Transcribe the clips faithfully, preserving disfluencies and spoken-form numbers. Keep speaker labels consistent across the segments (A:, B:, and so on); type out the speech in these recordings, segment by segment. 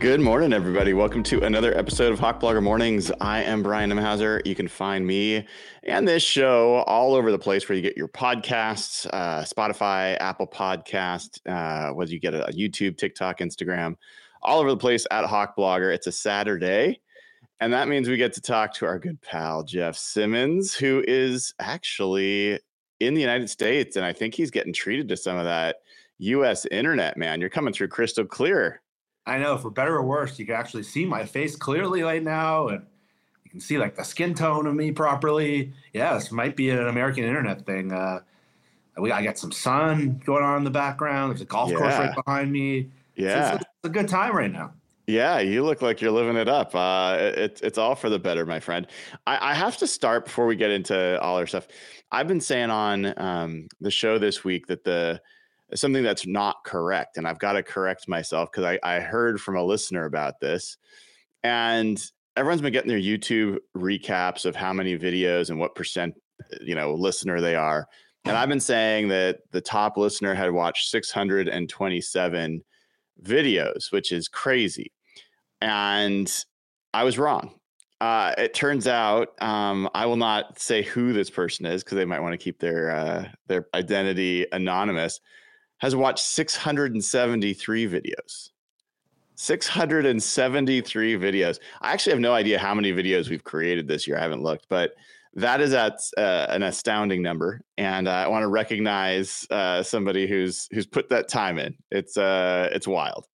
A: Good morning, everybody. Welcome to another episode of Hawk Blogger Mornings. I am Brian Nemhauser. You can find me and this show all over the place where you get your podcasts, uh, Spotify, Apple Podcast, uh, whether you get it on YouTube, TikTok, Instagram, all over the place at Hawk Blogger. It's a Saturday, and that means we get to talk to our good pal, Jeff Simmons, who is actually in the United States, and I think he's getting treated to some of that U S internet, man. You're coming through crystal clear.
B: I know, for better or worse, you can actually see my face clearly right now, and you can see like the skin tone of me properly. Yeah, this might be an American internet thing. Uh, we I got some sun going on in the background. There's a golf
A: Yeah.
B: course right behind me.
A: Yeah.
B: It's, it's, it's a good time right now.
A: Yeah, you look like you're living it up. Uh, it's it's all for the better, my friend. I, I have to start before we get into all our stuff. I've been saying on um, the show this week that the something that's not correct, and I've got to correct myself because I, I heard from a listener about this, and everyone's been getting their YouTube recaps of how many videos and what percent, you know, listener they are. And I've been saying that the top listener had watched six hundred twenty-seven videos, which is crazy. And I was wrong. Uh, it turns out, um, I will not say who this person is because they might want to keep their uh, their identity anonymous, has watched six hundred seventy-three videos. six hundred seventy-three videos. I actually have no idea how many videos we've created this year. I haven't looked, but that is at uh, an astounding number. And uh, I want to recognize uh, somebody who's who's put that time in. It's uh, it's wild.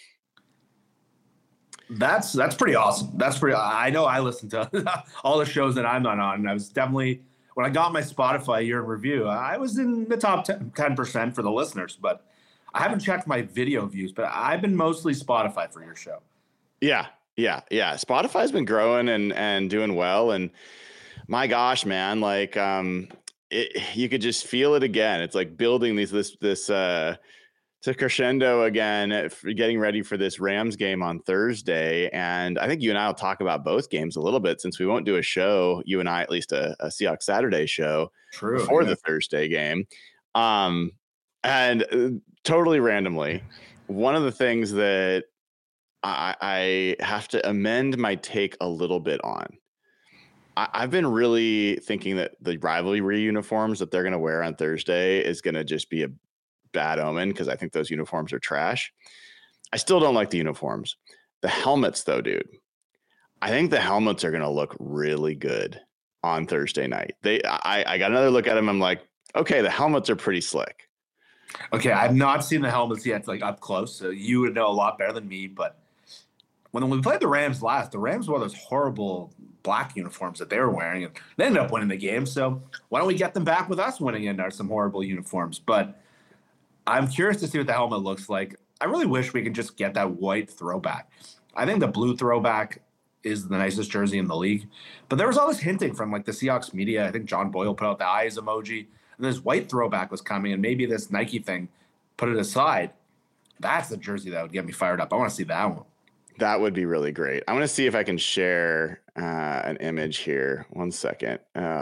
B: That's that's pretty awesome. That's pretty. I know I listen to all the shows that I'm not on, and I was definitely, when I got my Spotify year in review, I was in the top ten percent for the listeners, but I haven't checked my video views, but I've been mostly Spotify for your show.
A: Yeah, yeah, yeah. Spotify's been growing and and doing well, and my gosh, man, like um, it, you could just feel it again. It's like building these this this uh, to crescendo again, getting ready for this Rams game on Thursday. And I think you and I will talk about both games a little bit since we won't do a show, you and I, at least a, a Seahawks Saturday show
B: True,
A: before
B: yeah.
A: the Thursday game. Um, and uh, totally randomly, one of the things that I, I have to amend my take a little bit on. I, I've been really thinking that the rivalry uniforms that they're going to wear on Thursday is going to just be a bad omen because I think those uniforms are trash. I still don't like the uniforms. The helmets, though, dude, I think the helmets are going to look really good on Thursday night. They, I, I got another look at them. I'm like, okay, the helmets are pretty slick.
B: Okay, I've not seen the helmets yet, like up close, so you would know a lot better than me. But when we played the Rams last, the Rams wore those horrible black uniforms that they were wearing, and they ended up winning the game. So why don't we get them back with us winning in our some horrible uniforms? But I'm curious to see what the helmet looks like. I really wish we could just get that white throwback. I think the blue throwback is the nicest jersey in the league. But there was all this hinting from like the Seahawks media. I think John Boyle put out the eyes emoji. And this white throwback was coming, and maybe this Nike thing put it aside. That's the jersey that would get me fired up. I want to see that one.
A: That would be really great. I'm going to see if I can share uh, an image here. One second. Uh,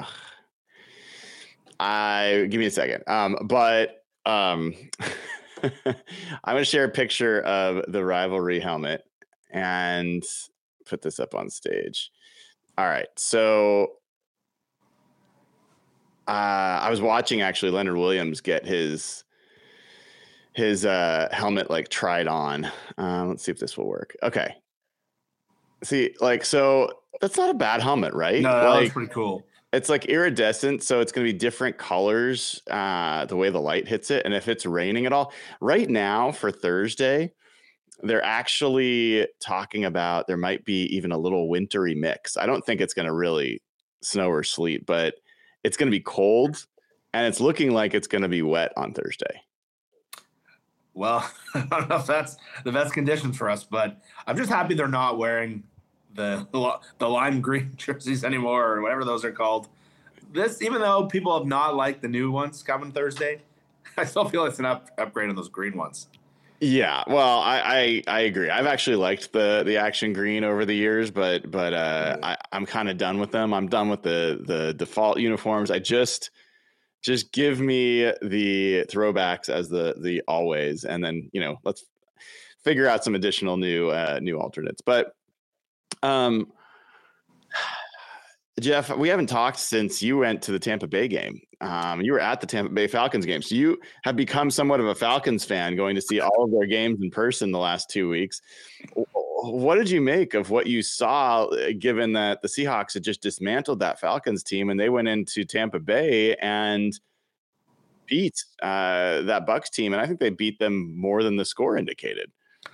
A: I give me a second. Um, but um, I'm going to share a picture of the rivalry helmet and put this up on stage. All right. So uh, I was watching actually Leonard Williams get his his uh, helmet like tried on. Um, let's see if this will work. Okay. See, like, so that's not a bad helmet, right?
B: No, that
A: like,
B: looks pretty cool.
A: It's like iridescent, so it's going to be different colors uh, the way the light hits it. And if it's raining at all, right now for Thursday, they're actually talking about there might be even a little wintry mix. I don't think it's going to really snow or sleet, but it's going to be cold, and it's looking like it's going to be wet on Thursday.
B: Well, I don't know if that's the best conditions for us, but I'm just happy they're not wearing the the lime green jerseys anymore, or whatever those are called. This, even though people have not liked the new ones coming Thursday, I still feel it's an up, upgrade on those green ones.
A: Yeah, well, I, I I agree. I've actually liked the the action green over the years, but but uh, I, I'm kind of done with them. I'm done with the the default uniforms. I just just give me the throwbacks as the the always, and then you know let's figure out some additional new uh, new alternates. But um, Jeff, we haven't talked since you went to the Tampa Bay game. Um, you were at the Tampa Bay Falcons game. So you have become somewhat of a Falcons fan, going to see all of their games in person the last two weeks. What did you make of what you saw, given that the Seahawks had just dismantled that Falcons team and they went into Tampa Bay and beat uh, that Bucs team? And I think they beat them more than the score indicated.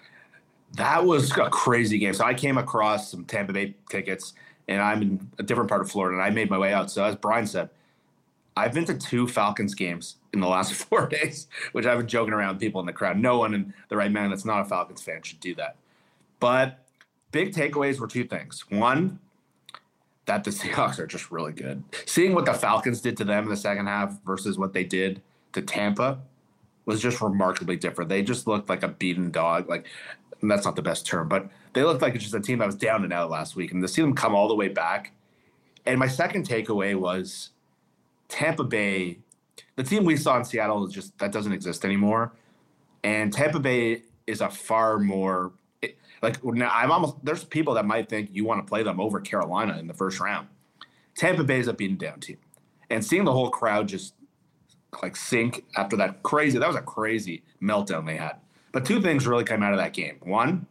B: That was a crazy game. So I came across some Tampa Bay tickets, and I'm in a different part of Florida, and I made my way out. So as Brian said, I've been to two Falcons games in the last four days, which I've been joking around with people in the crowd. No one in the right mind that's not a Falcons fan should do that. But big takeaways were two things. One, that the Seahawks are just really good. Seeing what the Falcons did to them in the second half versus what they did to Tampa was just remarkably different. They just looked like a beaten dog. Like, and that's not the best term, but they looked like it's just a team that was down and out last week. And to see them come all the way back. And my second takeaway was Tampa Bay, the team we saw in Seattle is just, that doesn't exist anymore. And Tampa Bay is a far more, like, now I'm almost, there's people that might think you want to play them over Carolina in the first round. Tampa Bay is a beaten down team. And seeing the whole crowd just like sink after that crazy, that was a crazy meltdown they had. But two things really came out of that game. One,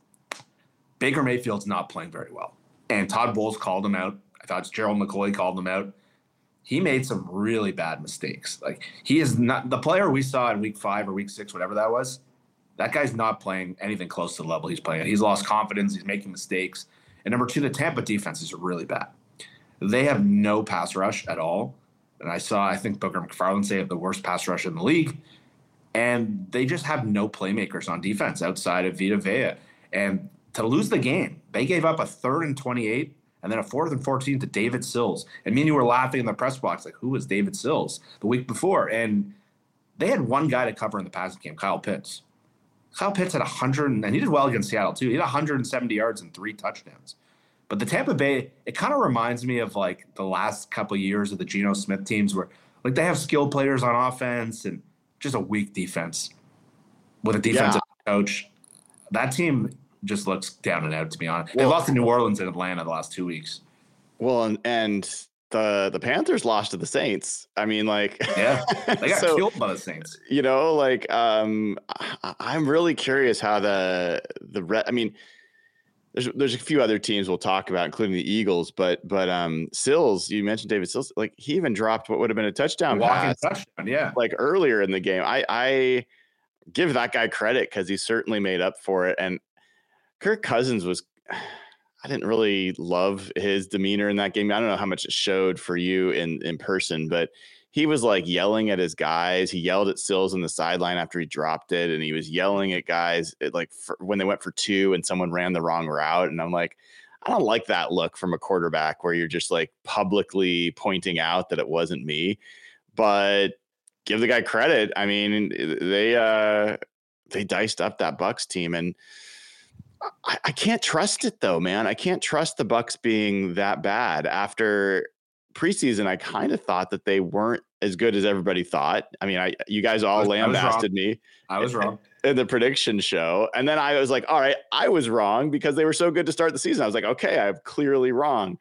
B: Baker Mayfield's not playing very well. And Todd Bowles called him out. I thought Gerald McCoy called him out. He made some really bad mistakes. Like, he is not the player we saw in week five or week six, whatever that was. That guy's not playing anything close to the level he's playing at. He's lost confidence. He's making mistakes. And number two, the Tampa defenses are really bad. They have no pass rush at all. And I saw, I think Booker McFarland say, have the worst pass rush in the league. And they just have no playmakers on defense outside of Vita Vea. And to lose the game, they gave up a third and twenty-eight and then a fourth and fourteen to David Sills. And me and you were laughing in the press box, like, who was David Sills the week before? And they had one guy to cover in the passing game, Kyle Pitts. Kyle Pitts had one hundred, and he did well against Seattle too. He had one hundred seventy yards and three touchdowns. But the Tampa Bay, it kind of reminds me of like the last couple of years of the Geno Smith teams where like they have skilled players on offense and just a weak defense with a defensive yeah. coach. That team just looks down and out, to be honest. Well, they lost to New Orleans and Atlanta the last two weeks.
A: Well, and, and the the Panthers lost to the Saints. I mean, like,
B: yeah, they got so, killed by the Saints.
A: You know, like, um, I, I'm really curious how the the re- I mean, there's there's a few other teams we'll talk about, including the Eagles, but but um, Sills, you mentioned David Sills, like he even dropped what would have been a touchdown
B: walking
A: pass,
B: touchdown, yeah,
A: like earlier in the game. I I give that guy credit because he certainly made up for it. And Kirk Cousins was. I didn't really love his demeanor in that game. I don't know how much it showed for you in, in person, but he was like yelling at his guys. He yelled at Sills on the sideline after he dropped it. And he was yelling at guys at like for, when they went for two and someone ran the wrong route. And I'm like, I don't like that look from a quarterback where you're just like publicly pointing out that it wasn't me, but give the guy credit. I mean, they, uh, they diced up that Bucs team, and I, I can't trust it though, man. I can't trust the Bucs being that bad. After preseason, I kind of thought that they weren't as good as everybody thought. I mean, I you guys all was, lambasted
B: I
A: me.
B: I was wrong
A: in the prediction show, and then I was like, all right, I was wrong because they were so good to start the season. I was like, okay, I'm clearly wrong.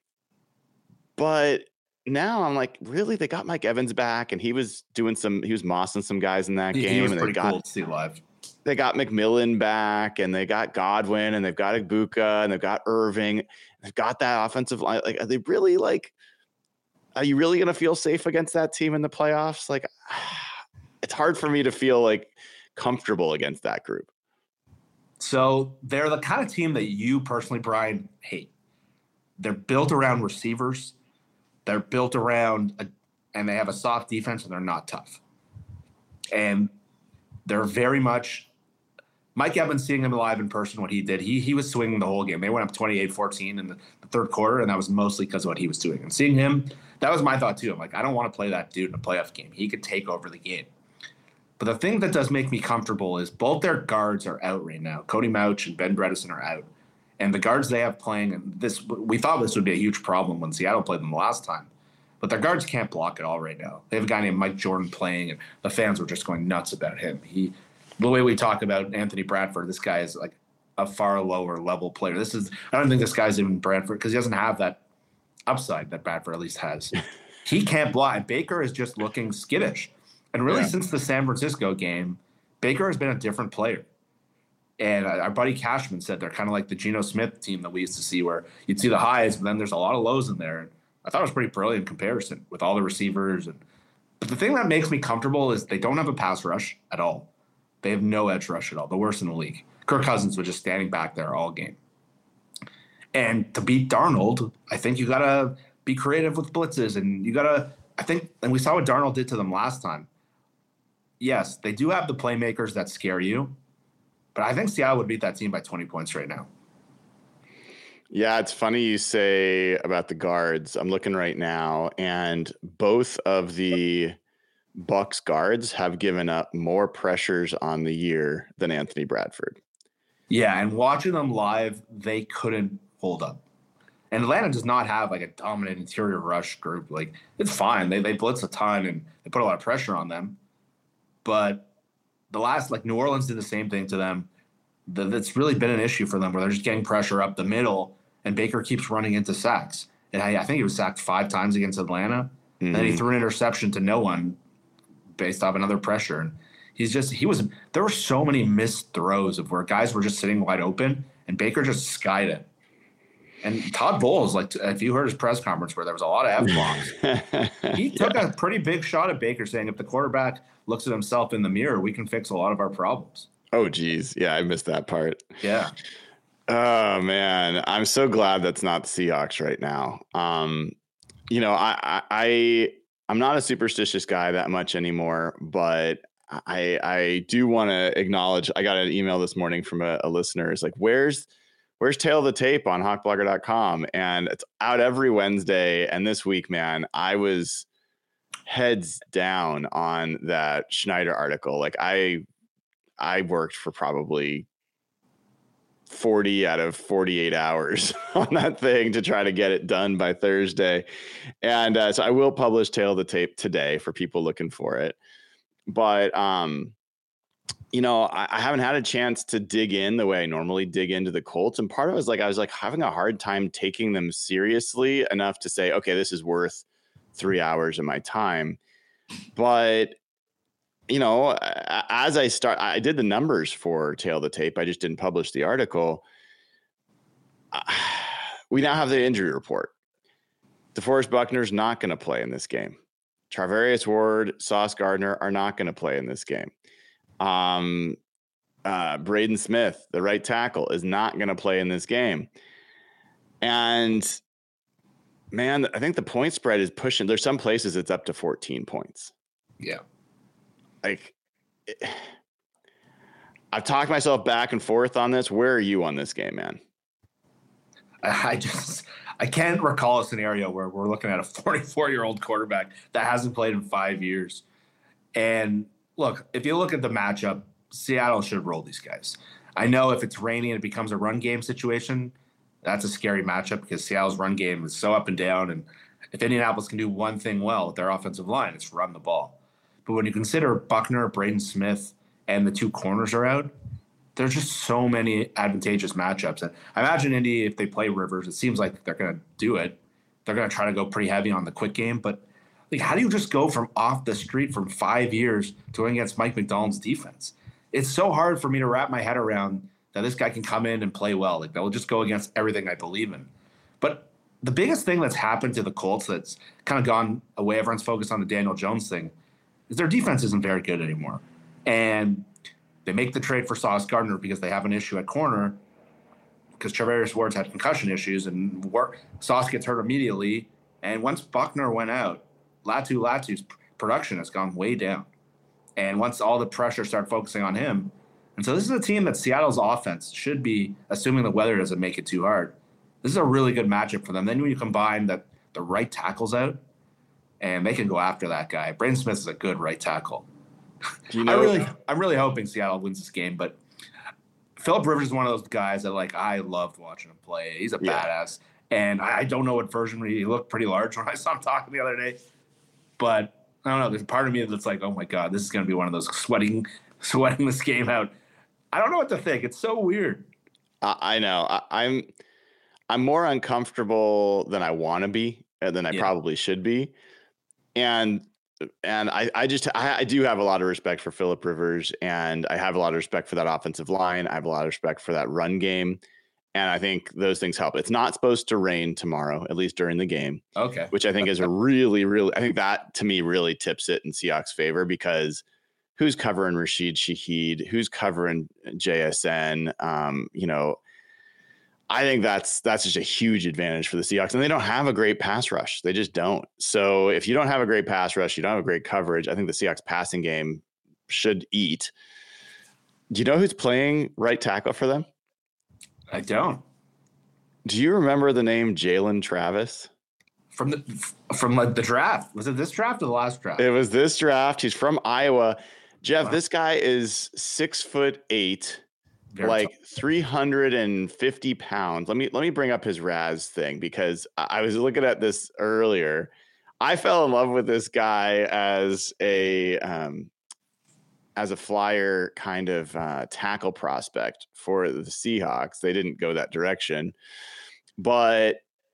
A: But now I'm like, really? They got Mike Evans back, and he was doing some. He was mossing some guys in that
B: he,
A: game.
B: He was
A: and
B: pretty
A: they got,
B: cool to see live.
A: They got McMillan back, and they got Godwin, and they've got Ibuka, and they've got Irving. They've got that offensive line. Like, are they really like? Are you really going to feel safe against that team in the playoffs? Like, it's hard for me to feel like comfortable against that group.
B: So they're the kind of team that you personally, Brian, hate. They're built around receivers. They're built around, a, and they have a soft defense, and they're not tough. And they're very much. Mike Evans, seeing him live in person, what he did, he he was swinging the whole game. They went up twenty-eight fourteen in the, the third quarter, and that was mostly because of what he was doing. And seeing him, that was my thought too. I'm like, I don't want to play that dude in a playoff game. He could take over the game. But the thing that does make me comfortable is both their guards are out right now. Cody Mauch and Ben Bredeson are out. And the guards they have playing, and this we thought this would be a huge problem when Seattle played them the last time. But their guards can't block at all right now. They have a guy named Mike Jordan playing, and the fans were just going nuts about him. He the way we talk about Anthony Bradford, this guy is like a far lower level player. This is I don't think this guy's even Bradford because he doesn't have that upside that Bradford at least has. He can't block. Baker is just looking skittish. And really, yeah. since the San Francisco game, Baker has been a different player. And our buddy Cashman said they're kind of like the Geno Smith team that we used to see where you'd see the highs, but then there's a lot of lows in there. And I thought it was pretty brilliant comparison with all the receivers. And But the thing that makes me comfortable is they don't have a pass rush at all. They have no edge rush at all, the worst in the league. Kirk Cousins was just standing back there all game. And to beat Darnold, I think you got to be creative with blitzes. And you got to, I think, and we saw what Darnold did to them last time. Yes, they do have the playmakers that scare you. But I think Seattle would beat that team by twenty points right now.
A: Yeah, it's funny you say about the guards. I'm looking right now, and both of the Bucks guards have given up more pressures on the year than Anthony Bradford.
B: Yeah, and watching them live, they couldn't hold up. And Atlanta does not have like a dominant interior rush group. Like, it's fine. They they blitz a ton and they put a lot of pressure on them. But the last, like New Orleans did the same thing to them. That's really been an issue for them where they're just getting pressure up the middle and Baker keeps running into sacks. And I, I think he was sacked five times against Atlanta. Mm-hmm. And then he threw an interception to no one based off another pressure. And he's just, he was, there were so many missed throws of where guys were just sitting wide open and Baker just skied it. And Todd Bowles, like, if you heard his press conference where there was a lot of F-bombs, he took yeah. a pretty big shot at Baker saying, if the quarterback looks at himself in the mirror, we can fix a lot of our problems.
A: Oh, geez. Yeah, I missed that part.
B: Yeah.
A: Oh, man. I'm so glad that's not the Seahawks right now. Um, you know, I, I, I, I'm not a superstitious guy that much anymore, but I, I do want to acknowledge, I got an email this morning from a, a listener. It's like, where's, Where's Tail of the Tape on hawk blogger dot com? And it's out every Wednesday. And this week, man, I was heads down on that Schneider article. Like I, I worked for probably forty out of forty-eight hours on that thing to try to get it done by Thursday. And uh, so I will publish Tail of the Tape today for people looking for it. But, um, you know, I, I haven't had a chance to dig in the way I normally dig into the Colts. And part of it was like, I was like having a hard time taking them seriously enough to say, okay, this is worth three hours of my time. But, you know, as I start, I did the numbers for Tail of the Tape. I just didn't publish the article. We now have the injury report. DeForest Buckner's not going to play in this game. Charvarius Ward, Sauce Gardner are not going to play in this game. Um, uh, Braden Smith, the right tackle, is not going to play in this game. And man, I think the point spread is pushing. There's some places it's up to fourteen points.
B: Yeah.
A: Like it, I've talked myself back and forth on this. Where are you on this game, man?
B: I just, I can't recall a scenario where we're looking at a forty-four year old quarterback that hasn't played in five years. And look, if you look at the matchup, Seattle should roll these guys. I know if it's raining and it becomes a run game situation, that's a scary matchup because Seattle's run game is so up and down. And if Indianapolis can do one thing well with their offensive line, it's run the ball. But when you consider Buckner, Braden Smith, and the two corners are out, there's just so many advantageous matchups. And I imagine Indy, if they play Rivers, it seems like they're going to do it. They're going to try to go pretty heavy on the quick game. But like, how do you just go from off the street from five years to going against Mike McDonald's defense? It's so hard for me to wrap my head around that this guy can come in and play well. Like, they'll just go against everything I believe in. But the biggest thing that's happened to the Colts that's kind of gone away, everyone's focused on the Daniel Jones thing, is their defense isn't very good anymore. And they make the trade for Sauce Gardner because they have an issue at corner because Charvarius Ward's had concussion issues and War- Sauce gets hurt immediately. And once Buckner went out, Latu Latu's production has gone way down. And once all the pressure started focusing on him, and so this is a team that Seattle's offense should be, assuming the weather doesn't make it too hard, this is a really good matchup for them. Then when you combine that the right tackle's out, and they can go after that guy. Braden Smith is a good right tackle. You know, I really, I'm really hoping Seattle wins this game, but Philip Rivers is one of those guys that, like, I loved watching him play. He's a yeah. badass, and I don't know what version he looked pretty large when I saw him talking the other day, but I don't know. There's a part of me that's like, oh my god, this is going to be one of those sweating sweating this game out. I don't know what to think. It's so weird.
A: I, I know. I, I'm I'm more uncomfortable than I want to be, and than I
B: Yeah.
A: probably should be. And and I, I just I, I do have a lot of respect for Phillip Rivers, and I have a lot of respect for that offensive line. I have a lot of respect for that run game. And I think those things help. It's not supposed to rain tomorrow, at least during the game.
B: Okay.
A: Which I think is a really, really, I think that to me really tips it in Seahawks' favor, because who's covering Rashid Shaheed? Who's covering J S N? Um, you know, I think that's that's just a huge advantage for the Seahawks. And they don't have a great pass rush. They just don't. So if you don't have a great pass rush, you don't have a great coverage, I think the Seahawks passing game should eat. Do you know who's playing right tackle for them?
B: I don't.
A: Do you remember the name Jalen Travis?
B: From the from like the draft. Was it this draft or the last draft?
A: It was this draft. He's from Iowa. Jeff, wow. This guy is six foot eight, Very like tough. three hundred fifty pounds. Let me let me bring up his Raz thing, because I was looking at this earlier. I fell in love with this guy as a um, as a flyer kind of uh, tackle prospect for the Seahawks. They didn't go that direction, but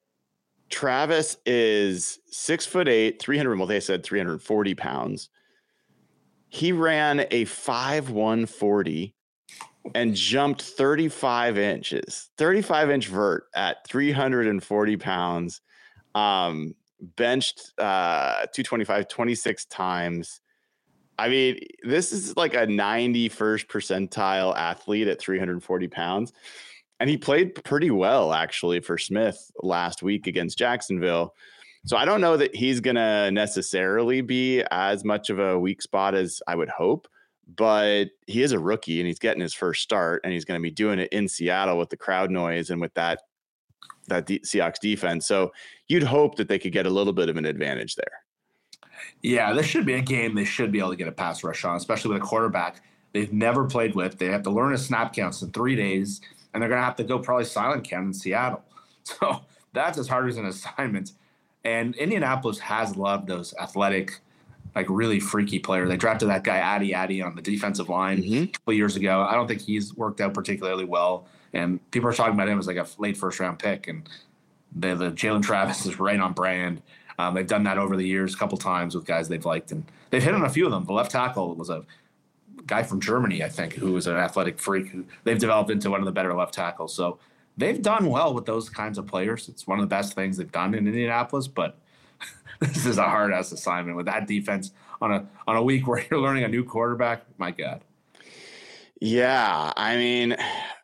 A: Travis is six foot eight, three hundred. Well, they said three hundred forty pounds. He ran a five one forty and jumped thirty-five inches, thirty-five inch vert at three hundred forty pounds. Um, benched uh, two twenty-five twenty-six times. I mean, this is like a ninety-first percentile athlete at three hundred forty pounds. And he played pretty well, actually, for Smith last week against Jacksonville. So I don't know that he's going to necessarily be as much of a weak spot as I would hope. But he is a rookie, and he's getting his first start, and he's going to be doing it in Seattle with the crowd noise and with that, that D- Seahawks defense. So you'd hope that they could get a little bit of an advantage there.
B: Yeah, this should be a game they should be able to get a pass rush on, especially with a quarterback they've never played with. They have to learn his snap counts in three days, and they're going to have to go probably silent count in Seattle. So that's as hard as an assignment. And Indianapolis has loved those athletic, like really freaky players. They drafted that guy Addy Addy on the defensive line mm-hmm. a couple years ago. I don't think he's worked out particularly well, and people are talking about him as like a late first-round pick, and the, the Jalen Travis is right on brand. Um, they've done that over the years a couple times with guys they've liked, and they've hit on a few of them. The left tackle was a guy from Germany, I think, who was an athletic freak who they've developed into one of the better left tackles. So they've done well with those kinds of players. It's one of the best things they've done in Indianapolis, but this is a hard-ass assignment with that defense on a on a week where you're learning a new quarterback. My God.
A: Yeah, I mean,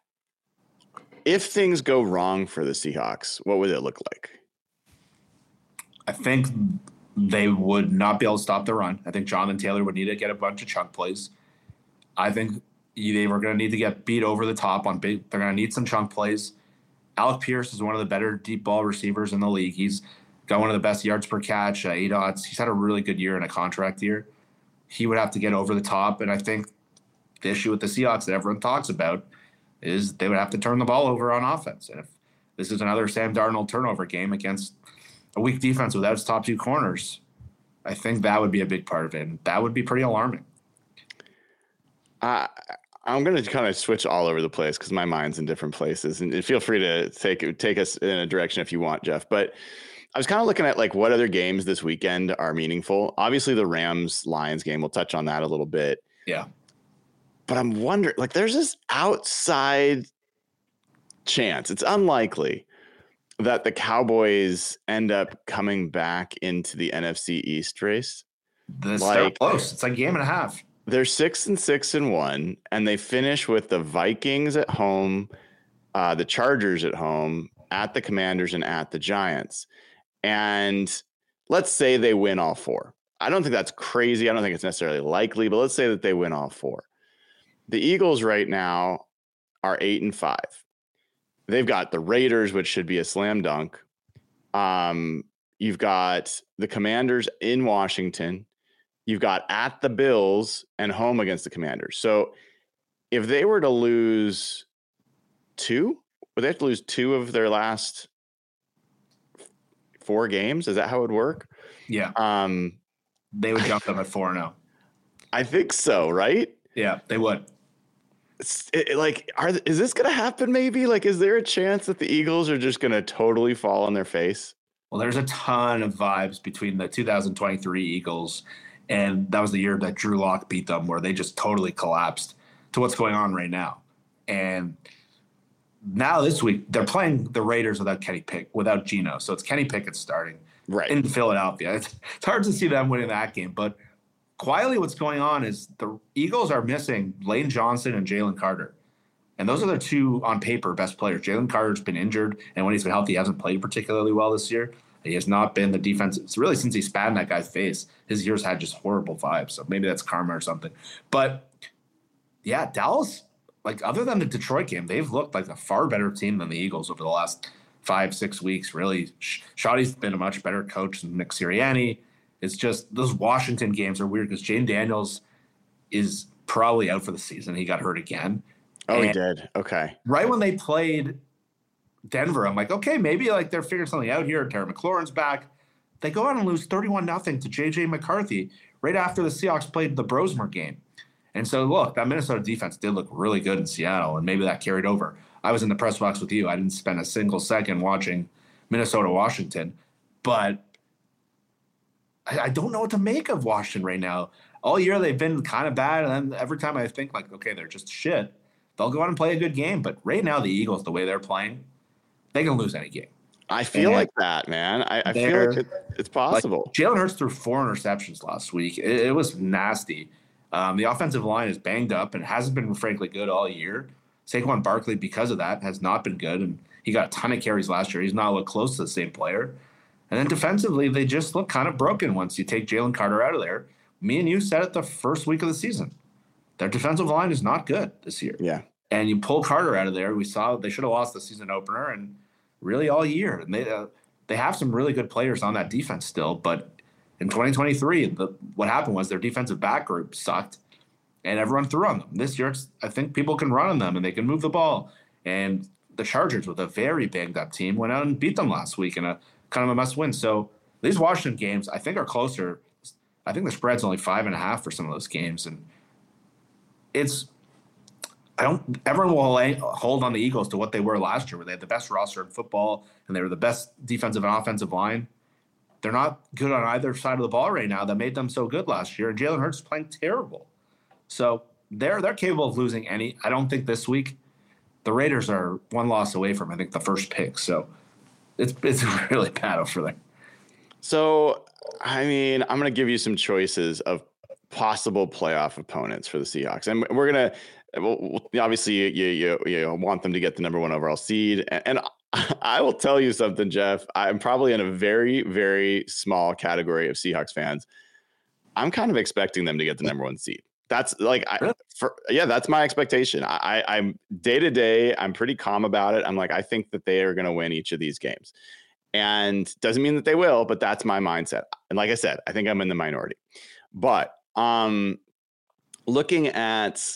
A: if things go wrong for the Seahawks, what would it look like?
B: I think they would not be able to stop the run. I think Jonathan Taylor would need to get a bunch of chunk plays. I think they were going to need to get beat over the top on big. They're going to need some chunk plays. Alec Pierce is one of the better deep ball receivers in the league. He's got one of the best yards per catch, uh, A D O Ts. He's had a really good year in a contract year. He would have to get over the top, and I think the issue with the Seahawks that everyone talks about is they would have to turn the ball over on offense. And if this is another Sam Darnold turnover game against a weak defense without its top two corners, I think that would be a big part of it, and that would be pretty alarming.
A: Uh, I'm going to kind of switch all over the place because my mind's in different places, and feel free to take take us in a direction if you want, Jeff. But I was kind of looking at like what other games this weekend are meaningful. Obviously, the Rams-Lions game. We'll touch on that a little bit.
B: Yeah.
A: But I'm wondering, like, there's this outside chance. It's unlikely that the Cowboys end up coming back into the N F C East race.
B: This like, close. It's like a game and a half.
A: They're six and six and one, and they finish with the Vikings at home, uh, the Chargers at home, at the Commanders, and at the Giants. And let's say they win all four. I don't think that's crazy. I don't think it's necessarily likely, but let's say that they win all four. The Eagles right now are eight and five. They've got the Raiders, which should be a slam dunk. Um, you've got the Commanders in Washington. You've got at the Bills and home against the Commanders. So if they were to lose two, would they have to lose two of their last four games? Is that how it would work?
B: Yeah.
A: Um,
B: they would jump them at four and oh.
A: I think so, right?
B: Yeah, they would.
A: It's, it, like, are is this going to happen maybe? Like, is there a chance that the Eagles are just going to totally fall on their face?
B: Well, there's a ton of vibes between the two thousand twenty-three Eagles, and that was the year that Drew Lock beat them, where they just totally collapsed, to what's going on right now. And now this week, they're playing the Raiders without Kenny Pick, without Geno. So it's Kenny Pickett starting
A: right
B: in Philadelphia. It's, it's hard to see them winning that game, but quietly what's going on is the Eagles are missing Lane Johnson and Jalen Carter. And those are the two, on paper, best players. Jalen Carter's been injured, and when he's been healthy, he hasn't played particularly well this year. He has not been the defense. It's really since he spat in that guy's face, his years had just horrible vibes. So maybe that's karma or something. But, yeah, Dallas, like, other than the Detroit game, they've looked like a far better team than the Eagles over the last five, six weeks, really. Shoddy's been a much better coach than Nick Sirianni. It's just those Washington games are weird because Jane Daniels is probably out for the season. He got hurt again.
A: Oh,
B: and
A: he did. Okay.
B: Right when they played Denver, I'm like, okay, maybe like they're figuring something out here. Terry McLaurin's back. They go out and lose thirty-one nothing to J J McCarthy right after the Seahawks played the Brosmer game. And so, look, that Minnesota defense did look really good in Seattle, and maybe that carried over. I was in the press box with you. I didn't spend a single second watching Minnesota-Washington, but I, I don't know what to make of Washington right now. All year they've been kind of bad, and then every time I think, like, okay, they're just shit, they'll go out and play a good game. But right now, the Eagles, the way they're playing, they can lose any game.
A: I feel and like that, man. I, I feel like it, it's possible.
B: Like, Jalen Hurts threw four interceptions last week. It, it was nasty. Um, the offensive line is banged up and hasn't been frankly good all year. Saquon Barkley, because of that, has not been good, and he got a ton of carries last year. He's not looked close to the same player. And then defensively, they just look kind of broken once you take Jalen Carter out of there. Me and you said it the first week of the season. Their defensive line is not good this year.
A: Yeah.
B: And you pull Carter out of there, we saw they should have lost the season opener and really all year. And they uh, they have some really good players on that defense still, but in twenty twenty-three, the, what happened was their defensive back group sucked, and everyone threw on them. This year, it's, I think people can run on them, and they can move the ball. And the Chargers, with a very banged-up team, went out and beat them last week in a kind of a must-win. So these Washington games, I think, are closer. I think the spread's only five and a half for some of those games, and it's I don't. Everyone will hold on the Eagles to what they were last year, where they had the best roster in football and they were the best defensive and offensive line. They're not good on either side of the ball right now. That made them so good last year, and Jalen Hurts is playing terrible. So they're they're capable of losing any. I don't think this week. The Raiders are one loss away from, I think, the first pick. So it's it's really bad over there.
A: So I mean, I'm going to give you some choices of possible playoff opponents for the Seahawks, and we're gonna. Well, obviously, you, you you want them to get the number one overall seed, and, and I will tell you something, Jeff. I'm probably in a very, very small category of Seahawks fans. I'm kind of expecting them to get the number one seed. That's like, I, for, yeah, that's my expectation. I, I'm day to day. I'm pretty calm about it. I'm like, I think that they are going to win each of these games, and doesn't mean that they will, but that's my mindset. And like I said, I think I'm in the minority. But um, looking at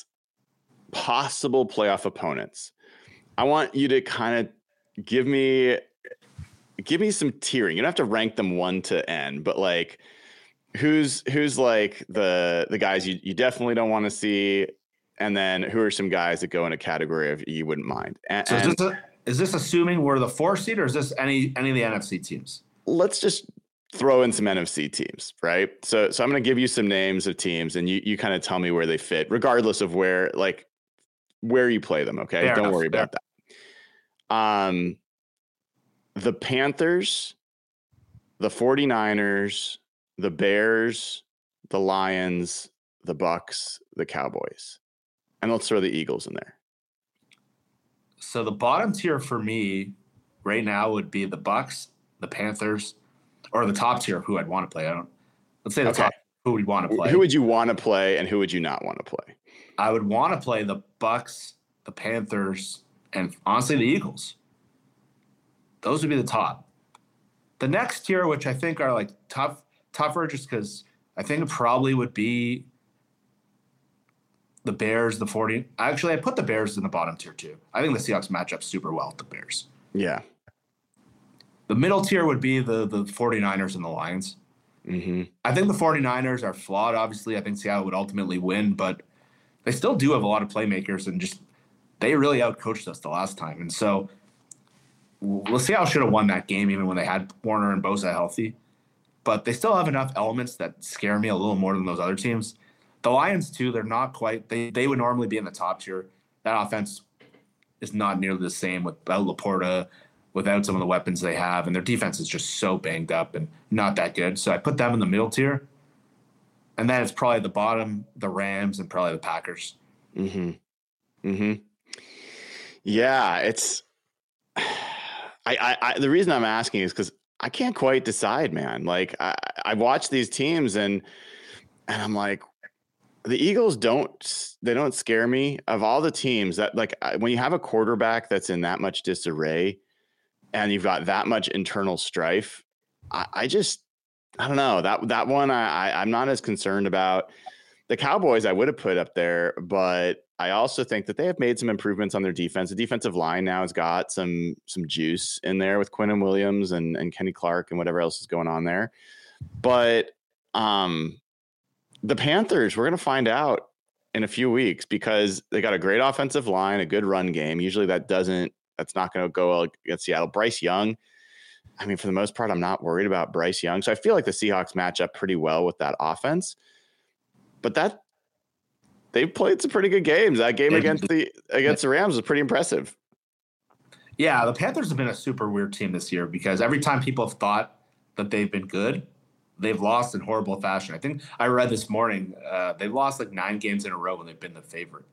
A: possible playoff opponents, I want you to kind of give me give me some tiering. You don't have to rank them one to N, but like who's who's like the the guys you, you definitely don't want to see, and then who are some guys that go in a category of you wouldn't mind. And,
B: so is this, a, is this assuming we're the four seed, or is this any any of the N F C teams?
A: Let's just throw in some N F C teams, right? So so I'm going to give you some names of teams, and you you kind of tell me where they fit, regardless of where like where you play them. Okay.
B: Fair
A: Don't
B: enough,
A: worry
B: fair.
A: about that. Um, the Panthers, the 49ers, the Bears, the Lions, the Bucks, the Cowboys, and let's throw the Eagles in there.
B: So the bottom tier for me right now would be the Bucks, the Panthers, or the top tier who I'd want to play. I don't, let's say the
A: Okay.
B: top who would want to play.
A: Who would you want to play and who would you not want to play?
B: I would want to play the Bucks, the Panthers, and honestly the Eagles. Those would be the top. The next tier, which I think are like tough, tougher, just because I think it probably would be the Bears, the forty. Actually, I put the Bears in the bottom tier too. I think the Seahawks match up super well with the Bears.
A: Yeah.
B: The middle tier would be the, the 49ers and the Lions.
A: Mm-hmm.
B: I think the 49ers are flawed, obviously. I think Seattle would ultimately win, but they still do have a lot of playmakers, and just they really outcoached us the last time. And so we'll see how should have won that game even when they had Warner and Bosa healthy. But they still have enough elements that scare me a little more than those other teams. The Lions, too, they're not quite – they they would normally be in the top tier. That offense is not nearly the same without Laporta, without some of the weapons they have, and their defense is just so banged up and not that good. So I put them in the middle tier. And then it's probably the bottom, the Rams, and probably the Packers.
A: Mm-hmm. Mm-hmm. Yeah, it's I, I, I the reason I'm asking is because I can't quite decide, man. Like I, I watch these teams and and I'm like, the Eagles don't they don't scare me. Of all the teams that like when you have a quarterback that's in that much disarray and you've got that much internal strife, I, I just I don't know that that one I, I I'm not as concerned about. The Cowboys I would have put up there, but I also think that they have made some improvements on their defense. The defensive line now has got some some juice in there with Quinnen Williams and, and Kenny Clark and whatever else is going on there. But um, the Panthers, we're going to find out in a few weeks because they got a great offensive line, a good run game. Usually that doesn't, that's not going to go well against Seattle. Bryce Young, I mean, for the most part, I'm not worried about Bryce Young. So I feel like the Seahawks match up pretty well with that offense. But that they've played some pretty good games. That game against the against the Rams was pretty impressive.
B: Yeah, the Panthers have been a super weird team this year because every time people have thought that they've been good, they've lost in horrible fashion. I think I read this morning uh, they've lost like nine games in a row when they've been the favorite.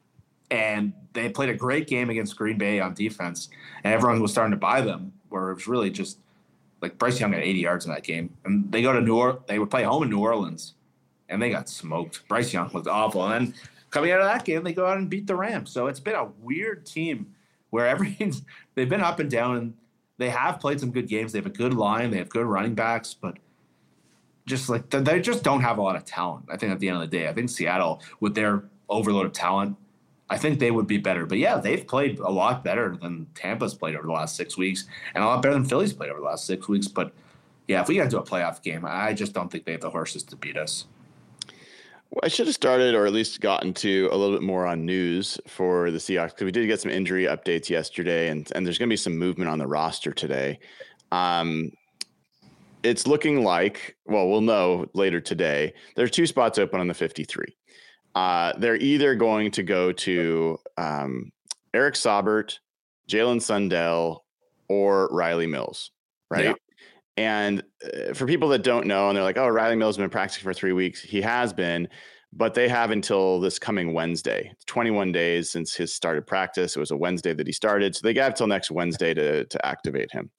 B: And they played a great game against Green Bay on defense, and everyone was starting to buy them, where it was really just like Bryce Young had eighty yards in that game. And they go to New Orleans, they would play home in New Orleans, and they got smoked. Bryce Young was awful. And then coming out of that game, they go out and beat the Rams. So it's been a weird team where everything's – they've been up and down, and they have played some good games. They have a good line. They have good running backs, but just like they just don't have a lot of talent, I think, at the end of the day. I think Seattle, with their overload of talent, I think they would be better. But, yeah, they've played a lot better than Tampa's played over the last six weeks and a lot better than Philly's played over the last six weeks. But, yeah, if we got to do a playoff game, I just don't think they have the horses to beat us.
A: Well, I should have started or at least gotten to a little bit more on news for the Seahawks because we did get some injury updates yesterday, and, and there's going to be some movement on the roster today. Um, it's looking like, well, we'll know later today, there are two spots open on the fifty-three. Uh, they're either going to go to um, Eric Saubert, Jalen Sundell, or Riley Mills, right? Yeah. And uh, for people that don't know, and they're like, oh, Riley Mills has been practicing for three weeks. He has been, but they have until this coming Wednesday. It's twenty-one days since his started practice. It was a Wednesday that he started. So they got till next Wednesday to, to activate him.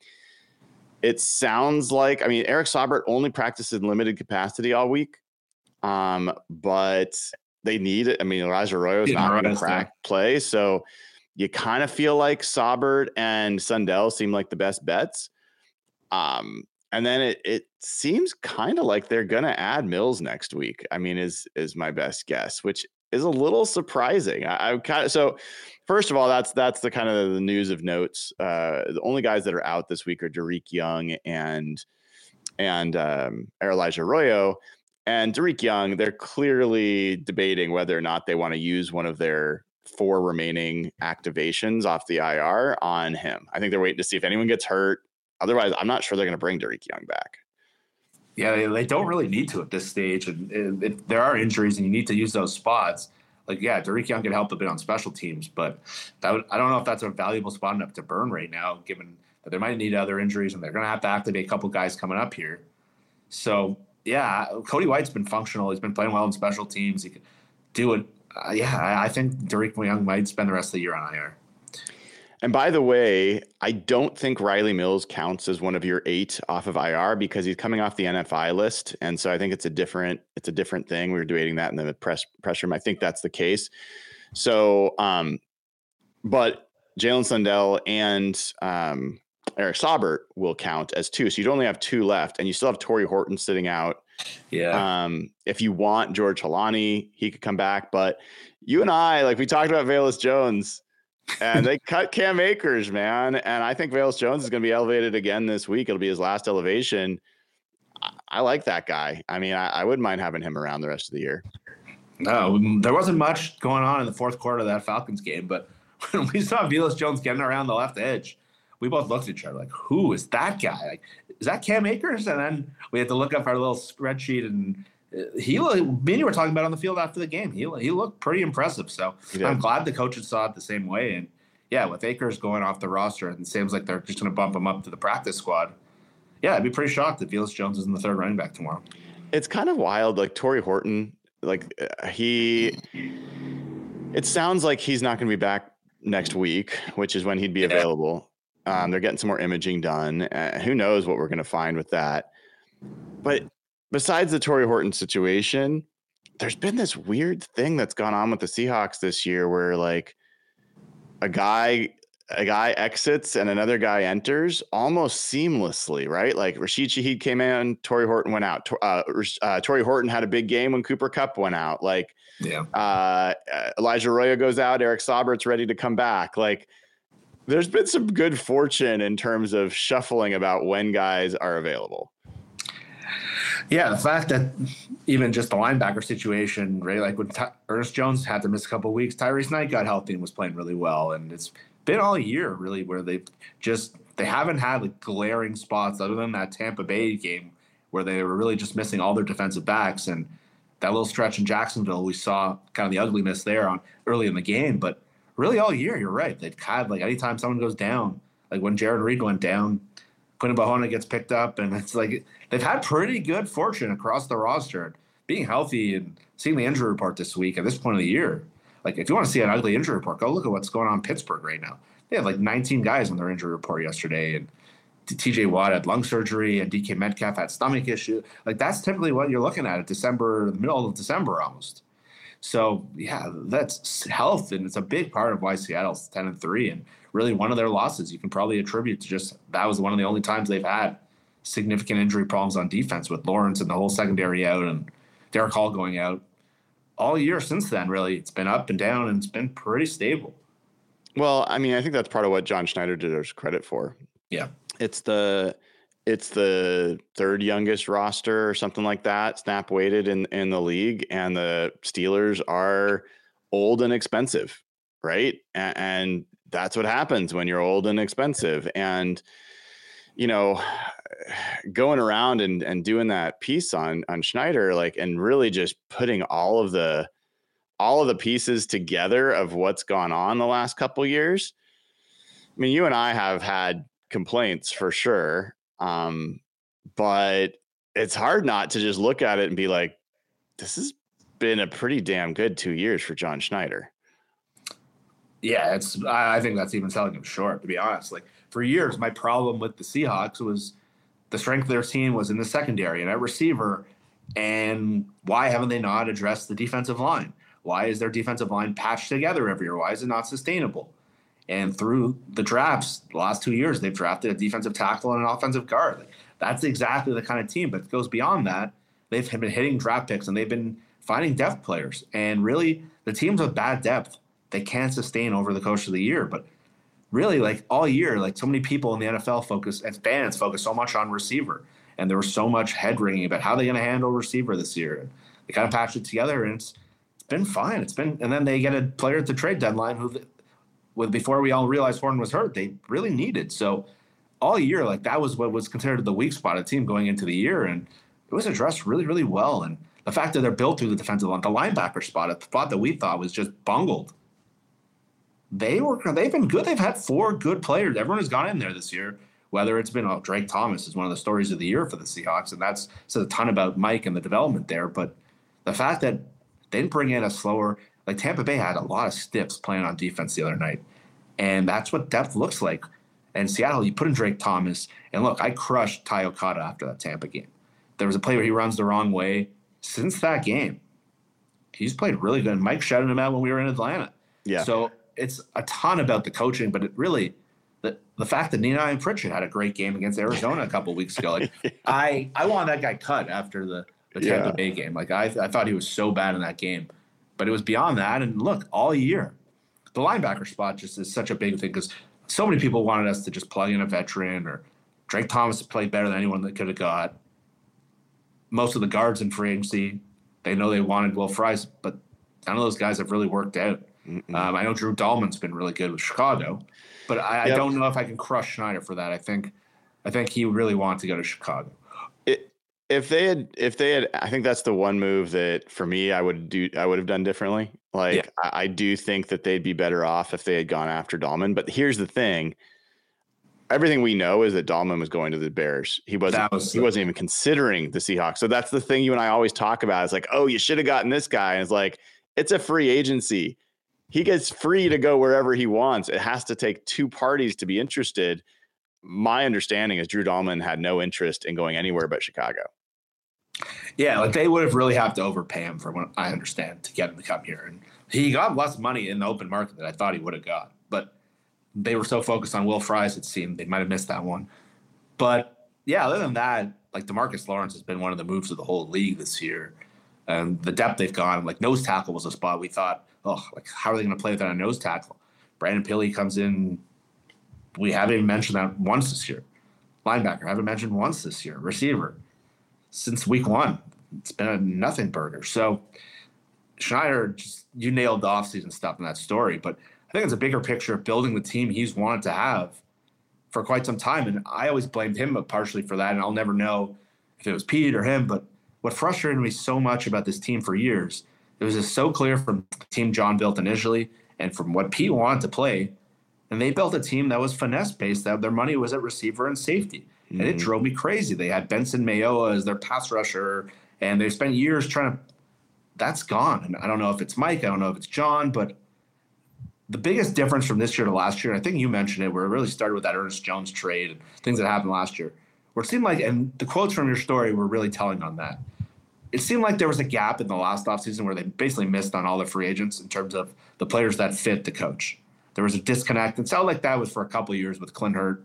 A: It sounds like, I mean, Eric Saubert only practiced in limited capacity all week, um, but they need it. I mean, Elijah Arroyo is not going to crack play. So you kind of feel like Saubert and Sundell seem like the best bets. Um, and then it, it seems kind of like they're going to add Mills next week. I mean, is, is my best guess, which is a little surprising. I, I kind of, so first of all, that's, that's the kind of the news of notes. Uh, the only guys that are out this week are Derek Young and, and, um, Elijah Arroyo. And Derek Young, they're clearly debating whether or not they want to use one of their four remaining activations off the I R on him. I think they're waiting to see if anyone gets hurt. Otherwise, I'm not sure they're going to bring Derek Young back.
B: Yeah, they, they don't really need to at this stage. And if there are injuries and you need to use those spots, like, yeah, Derek Young could help a bit on special teams. But that would, I don't know if that's a valuable spot enough to burn right now, given that they might need other injuries and they're going to have to activate a couple guys coming up here. So, yeah, Cody White's been functional. He's been playing well in special teams. He can do it. Uh, yeah, I, I think Derek Young might spend the rest of the year on I R.
A: And by the way, I don't think Riley Mills counts as one of your eight off of I R because he's coming off the N F I list. And so I think it's a different, it's a different thing. We were debating that in the press press room. I think that's the case. So, um, but Jalen Sundell and um, Eric Saubert will count as two. So you'd only have two left, and you still have Torrey Horton sitting out.
B: Yeah.
A: Um, if you want George Halani, he could come back. But you and I, like we talked about Velus Jones, and they cut Cam Akers, man. And I think Velus Jones is going to be elevated again this week. It'll be his last elevation. I, I like that guy. I mean, I, I wouldn't mind having him around the rest of the year.
B: No, there wasn't much going on in the fourth quarter of that Falcons game, but when we saw Velus Jones getting around the left edge, we both looked at each other like, who is that guy? Like, is that Cam Akers? And then we had to look up our little spreadsheet, and he, me and you were talking about on the field after the game. He he looked pretty impressive. So I'm glad the coaches saw it the same way. And yeah, with Akers going off the roster, and it seems like they're just going to bump him up to the practice squad. Yeah, I'd be pretty shocked if Velus Jones is in the third running back tomorrow.
A: It's kind of wild. Like Torrey Horton, like he, it sounds like he's not going to be back next week, which is when he'd be yeah. available. Um, they're getting some more imaging done. Uh, who knows what we're going to find with that. But besides the Torrey Horton situation, there's been this weird thing that's gone on with the Seahawks this year where like a guy a guy exits and another guy enters almost seamlessly, right? Like Rashid Shaheed came in, Torrey Horton went out. Uh, uh, Torrey Horton had a big game when Cooper Kupp went out. Like
B: yeah,
A: uh, Elijah Arroyo goes out, Eric Saubert's ready to come back. Like there's been some good fortune in terms of shuffling about when guys are available.
B: Yeah, the fact that even just the linebacker situation, right? Like when Ty- Ernest Jones had to miss a couple of weeks, Tyrese Knight got healthy and was playing really well. And it's been all year, really, where they've just – they haven't had like glaring spots other than that Tampa Bay game where they were really just missing all their defensive backs. And that little stretch in Jacksonville, we saw kind of the ugliness there on early in the game. But really all year, you're right. They've had like anytime someone goes down, like when Jared Reed went down, Quinn Bahona gets picked up, and it's like they've had pretty good fortune across the roster. Being healthy and seeing the injury report this week at this point of the year, like if you want to see an ugly injury report, go look at what's going on in Pittsburgh right now. They have like nineteen guys on their injury report yesterday, and T J Watt had lung surgery, and D K Metcalf had stomach issue. Like that's typically what you're looking at at December, the middle of December almost. So yeah, that's health, and it's a big part of why Seattle's ten and three, and really one of their losses you can probably attribute to just that was one of the only times they've had significant injury problems on defense with Lawrence and the whole secondary out and Derek Hall going out. All year since then, really, it's been up and down, and it's been pretty stable.
A: Well, I mean, I think that's part of what John Schneider deserves credit for.
B: Yeah,
A: it's the it's the third youngest roster or something like that, snap weighted in in the league, and the Steelers are old and expensive, right? And, and that's what happens when you're old and expensive. And you know, going around and, and doing that piece on, on Schneider, like, and really just putting all of the, all of the pieces together of what's gone on the last couple of years. I mean, you and I have had complaints for sure. Um, but it's hard not to just look at it and be like, this has been a pretty damn good two years for John Schneider.
B: Yeah, it's. I think that's even selling him short, to be honest. Like for years, my problem with the Seahawks was the strength of their team was in the secondary and at receiver. And why haven't they not addressed the defensive line? Why is their defensive line patched together every year? Why is it not sustainable? And through the drafts, the last two years, they've drafted a defensive tackle and an offensive guard. Like, that's exactly the kind of team. But it goes beyond that. They've been hitting draft picks and they've been finding depth players. And really, the teams with bad depth, they can't sustain over the course of the year. But really, like all year, like so many people in the N F L focus and fans focus so much on receiver. And there was so much head ringing about how they're going to handle receiver this year. And they kind of patched it together, and it's it's been fine. It's been, and then they get a player at the trade deadline who, with before we all realized Horton was hurt, they really needed. So all year, like that was what was considered the weak spot of the team going into the year, and it was addressed really, really well. And the fact that they're built through the defensive line, the linebacker spot, a spot that we thought was just bungled. They were, they've been good. They've had four good players. Everyone has gone in there this year, whether it's been, oh, Drake Thomas is one of the stories of the year for the Seahawks, and that's says a ton about Mike and the development there. But the fact that they didn't bring in a slower, like Tampa Bay had a lot of stiffs playing on defense the other night, and that's what depth looks like. And Seattle, you put in Drake Thomas, and look, I crushed Ty Okada after that Tampa game. There was a play where he runs the wrong way. Since that game, he's played really good. Mike shouted him out when we were in Atlanta.
A: Yeah.
B: So it's a ton about the coaching, but it really the the fact that Nina and Pritchett had a great game against Arizona a couple of weeks ago. Like yeah. I, I want that guy cut after the, the Tampa yeah. Bay game. Like I I thought he was so bad in that game, but it was beyond that. And look, all year, the linebacker spot just is such a big thing because so many people wanted us to just plug in a veteran or Drake Thomas played better than anyone that could have got. Most of the guards in free agency, they know they wanted Will Fries, but none of those guys have really worked out. Um, I know Drew Dahlman's been really good with Chicago, but I, yep. I don't know if I can crush Schneider for that. I think, I think he really wants to go to Chicago.
A: It, if they had, if they had, I think that's the one move that for me, I would do, I would have done differently. Like, yeah. I, I do think that they'd be better off if they had gone after Dahlman. But here's the thing. Everything we know is that Dahlman was going to the Bears. He wasn't, was, he wasn't even considering the Seahawks. So that's the thing you and I always talk about. It's like, oh, you should have gotten this guy. And it's like, it's a free agency. He gets free to go wherever he wants. It has to take two parties to be interested. My understanding is Drew Dahlman had no interest in going anywhere but Chicago.
B: Yeah, like they would have really have to overpay him from what I understand to get him to come here. And he got less money in the open market than I thought he would have got. But they were so focused on Will Fries, it seemed they might have missed that one. But yeah, other than that, like DeMarcus Lawrence has been one of the moves of the whole league this year. And the depth they've gone, like nose tackle was a spot we thought, oh, like how are they going to play without a nose tackle? Brandon Pilley comes in. We haven't even mentioned that once this year. Linebacker, haven't mentioned once this year. Receiver, since week one, it's been a nothing burger. So Schneider, just, you nailed the offseason stuff in that story, but I think it's a bigger picture of building the team he's wanted to have for quite some time. And I always blamed him partially for that, and I'll never know if it was Pete or him, but what frustrated me so much about this team for years, it was just so clear from the team John built initially and from what Pete wanted to play. And they built a team that was finesse-based, that their money was at receiver and safety. Mm-hmm. And it drove me crazy. They had Benson Mayoa as their pass rusher, and they spent years trying to – that's gone. And I don't know if it's Mike, I don't know if it's John, but the biggest difference from this year to last year, I think you mentioned it, where it really started with that Ernest Jones trade and things that happened last year, where it seemed like – and the quotes from your story were really telling on that. It seemed like there was a gap in the last offseason where they basically missed on all the free agents in terms of the players that fit the coach. There was a disconnect. It sounded like that was for a couple of years with Clint Hurt.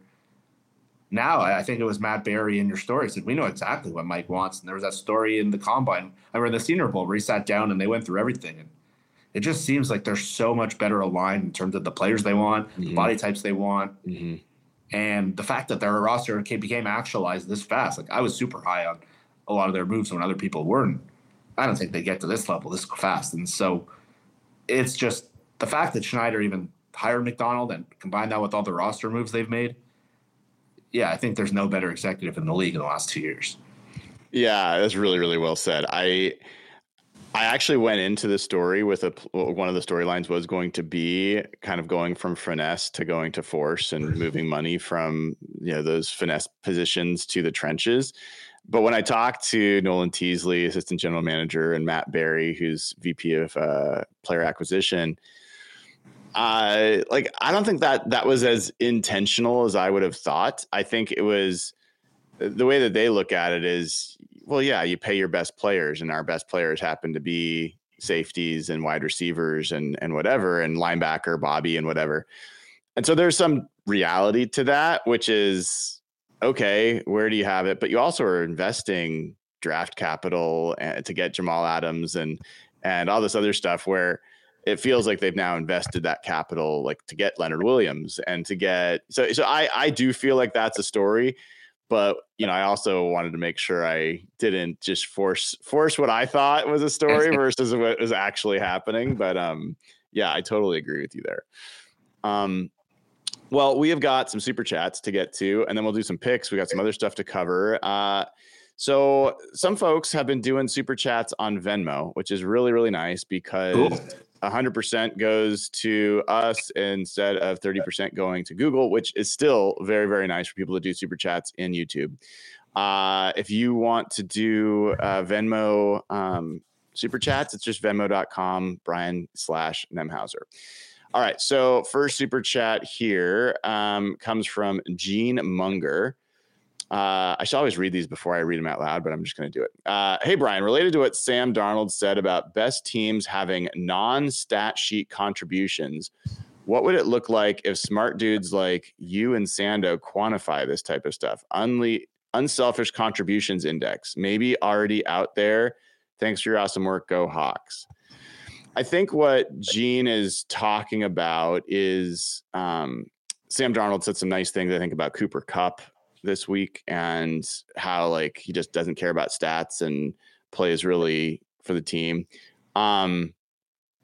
B: Now, I think it was Matt Berry in your story said, we know exactly what Mike wants. And there was that story in the Combine, I remember the Senior Bowl, where he sat down and they went through everything. And it just seems like they're so much better aligned in terms of the players they want, mm-hmm. the body types they want. Mm-hmm. And the fact that their roster became actualized this fast. Like, I was super high on a lot of their moves when other people weren't. I don't think they get to this level this fast. And so it's just the fact that Schneider even hired McDonald and combine that with all the roster moves they've made. Yeah, I think there's no better executive in the league in the last two years.
A: Yeah, that's really, really well said. I I actually went into the story with a one of the storylines was going to be kind of going from finesse to going to force and moving money from, you know, those finesse positions to the trenches. But when I talked to Nolan Teasley, assistant general manager, and Matt Berry, who's V P of uh, player acquisition, Uh, like, I don't think that that was as intentional as I would have thought. I think it was the way that they look at it is, well, yeah, you pay your best players, and our best players happen to be safeties and wide receivers and, and whatever, and linebacker, Bobby and whatever. And so there's some reality to that, which is, okay, where do you have it? But you also are investing draft capital to get Jamal Adams and, and all this other stuff where it feels like they've now invested that capital, like to get Leonard Williams and to get, so, so I, I do feel like that's a story, but you know, I also wanted to make sure I didn't just force, force what I thought was a story versus what was actually happening. But um, yeah, I totally agree with you there. Um, well, we have got some super chats to get to, and then we'll do some picks. We got some other stuff to cover. Uh, so some folks have been doing super chats on Venmo, which is really, really nice because cool. one hundred percent goes to us instead of thirty percent going to Google, which is still very, very nice for people to do super chats in YouTube. Uh, if you want to do uh, Venmo um, super chats, it's just venmo.com, Brian slash Nemhauser. All right. So first super chat here um, comes from Gene Munger. Uh, I should always read these before I read them out loud, but I'm just going to do it. Uh, hey, Brian, related to what Sam Darnold said about best teams having non-stat sheet contributions, what would it look like if smart dudes like you and Sando quantify this type of stuff? Unle- unselfish contributions index, maybe already out there. Thanks for your awesome work. Go Hawks. I think what Gene is talking about is um, Sam Darnold said some nice things, I think, about Cooper Kupp this week and how like he just doesn't care about stats and plays really for the team. Um,